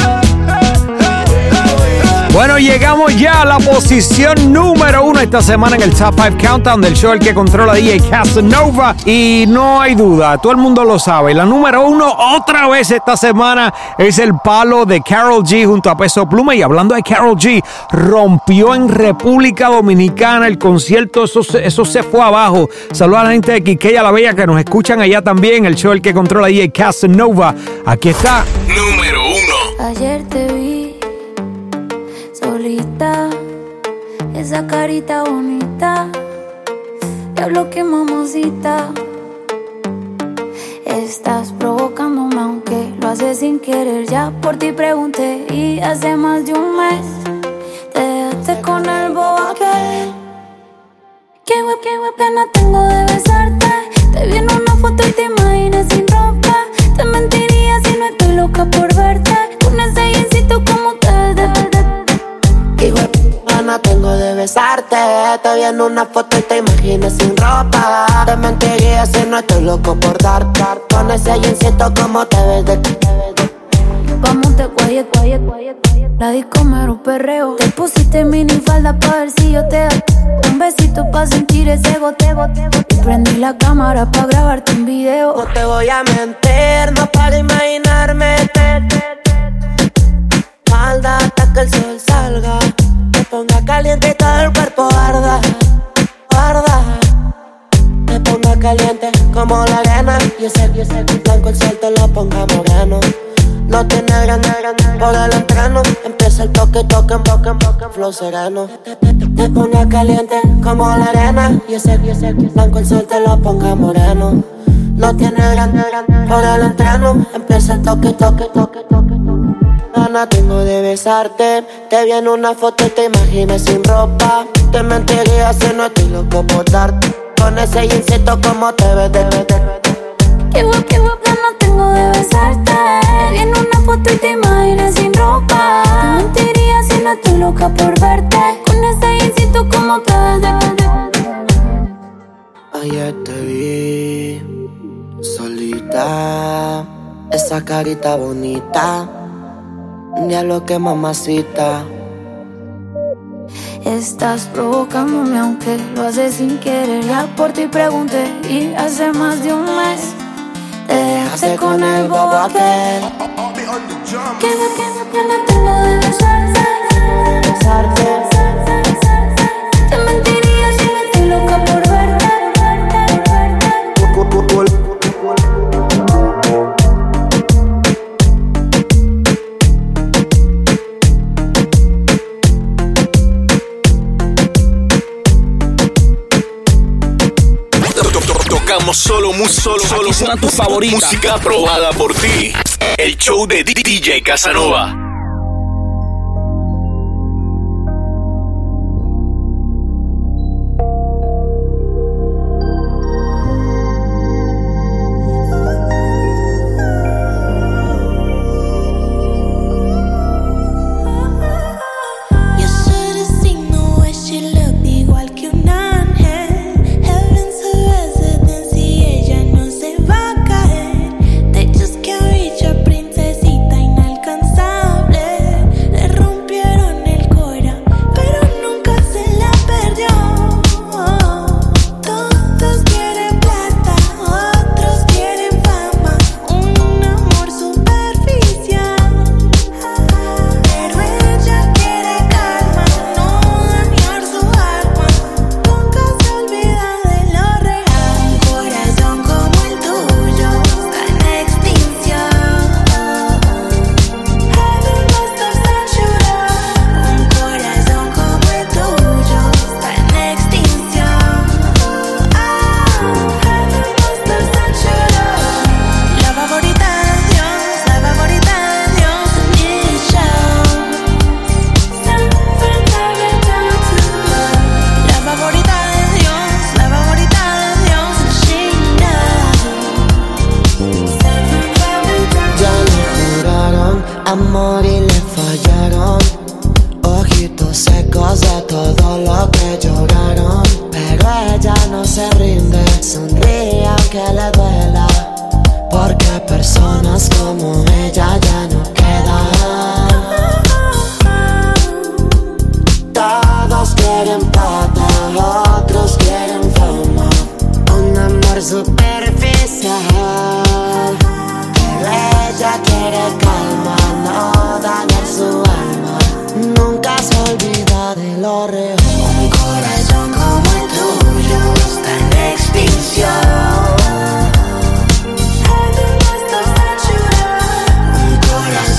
Bueno, llegamos ya a la posición número uno esta semana en el Top cinco Countdown del show El que controla, D J Casanova. Y no hay duda, todo el mundo lo sabe. La número uno otra vez esta semana es el palo de Karol G junto a Peso Pluma. Y hablando de Karol G, rompió en República Dominicana el concierto. Eso, se- eso se fue abajo. Saludos a la gente de Quiqueya La Bella que nos escuchan allá también. El show El que controla, D J Casanova. Aquí está. Número uno. Ayer te vi solita esa carita bonita. Diablo, que mamacita. Estás provocándome aunque lo haces sin querer. Ya por ti pregunté y hace más de un mes te dejaste con el bobo aquel. Qué web, qué web pena tengo de besarte. Te vi en una foto y te imaginas sin ropa. Te mentiría si no estoy loca por verte. Con ese jeansito como te ves de verdad. Qué web pena tengo de besarte. Te vi en una foto y te imaginas sin ropa. Te mentiría si no estoy loco por darte. Con ese jeansito como te ves de Vamos de quiet, quiet, quiet, quiet. La disco mero perreo. Te pusiste minifalda pa' ver si yo te doy un besito pa' sentir ese goteo. Y prendí la cámara pa' grabarte un video. No te voy a mentir, no para imaginarme. Falda hasta que el sol salga. Me ponga caliente y todo el cuerpo arda, arda. Me ponga caliente como la arena. Y ese, y ese blanco el sol te lo ponga moreno. No tiene ganas por el entreno. Empieza el toque, toque, en boca, en boca, en flow sereno. Te pone caliente como la arena. Y ese, y ese blanco el sol te lo ponga moreno. No tiene ganas por el entreno. Empieza el toque, toque, toque, toque, toque. Gana tengo de besarte. Te vi en una foto y te imaginas sin ropa. Te mentiría si no estoy loco por darte. Con ese jeansito como te ves de vete. Qué guap, qué guap, no tengo de besarte. Te vi en una foto y te imaginas sin ropa. Te mentiría si no estoy loca por verte. Con ese jeansito como te ves de vete. Ayer te vi solita, esa carita bonita. Diablo, que mamacita. Estás provocándome aunque lo haces sin querer. Ya por ti pregunté y hace más de un mes te dejaste con el bobo aquel. Que me quedo que no tengo de besarte. Besarte. Te mentiría si no estoy loca por verte. Tocamos solo, muy solo, solo será tu favorita. Música aprobada por ti. El show de D J Casanova. amor y le fallaron. Ojitos secos de todo lo que lloraron. Pero ella no se rinde, sonríe aunque le duela, porque personas como ella ya no quedan. Todos quieren plata, otros quieren fama, un amor superficial. Pero ella quiere calma, no dañar su alma, nunca se olvida de lo real. Un corazón como el tuyo está en extinción. Un corazón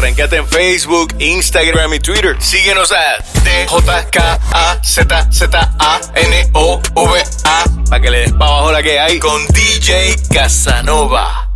Tranqueate en Facebook, Instagram y Twitter. Síguenos a D J K A Z Z A N O V A para que le des para abajo la que hay con D J Casanova.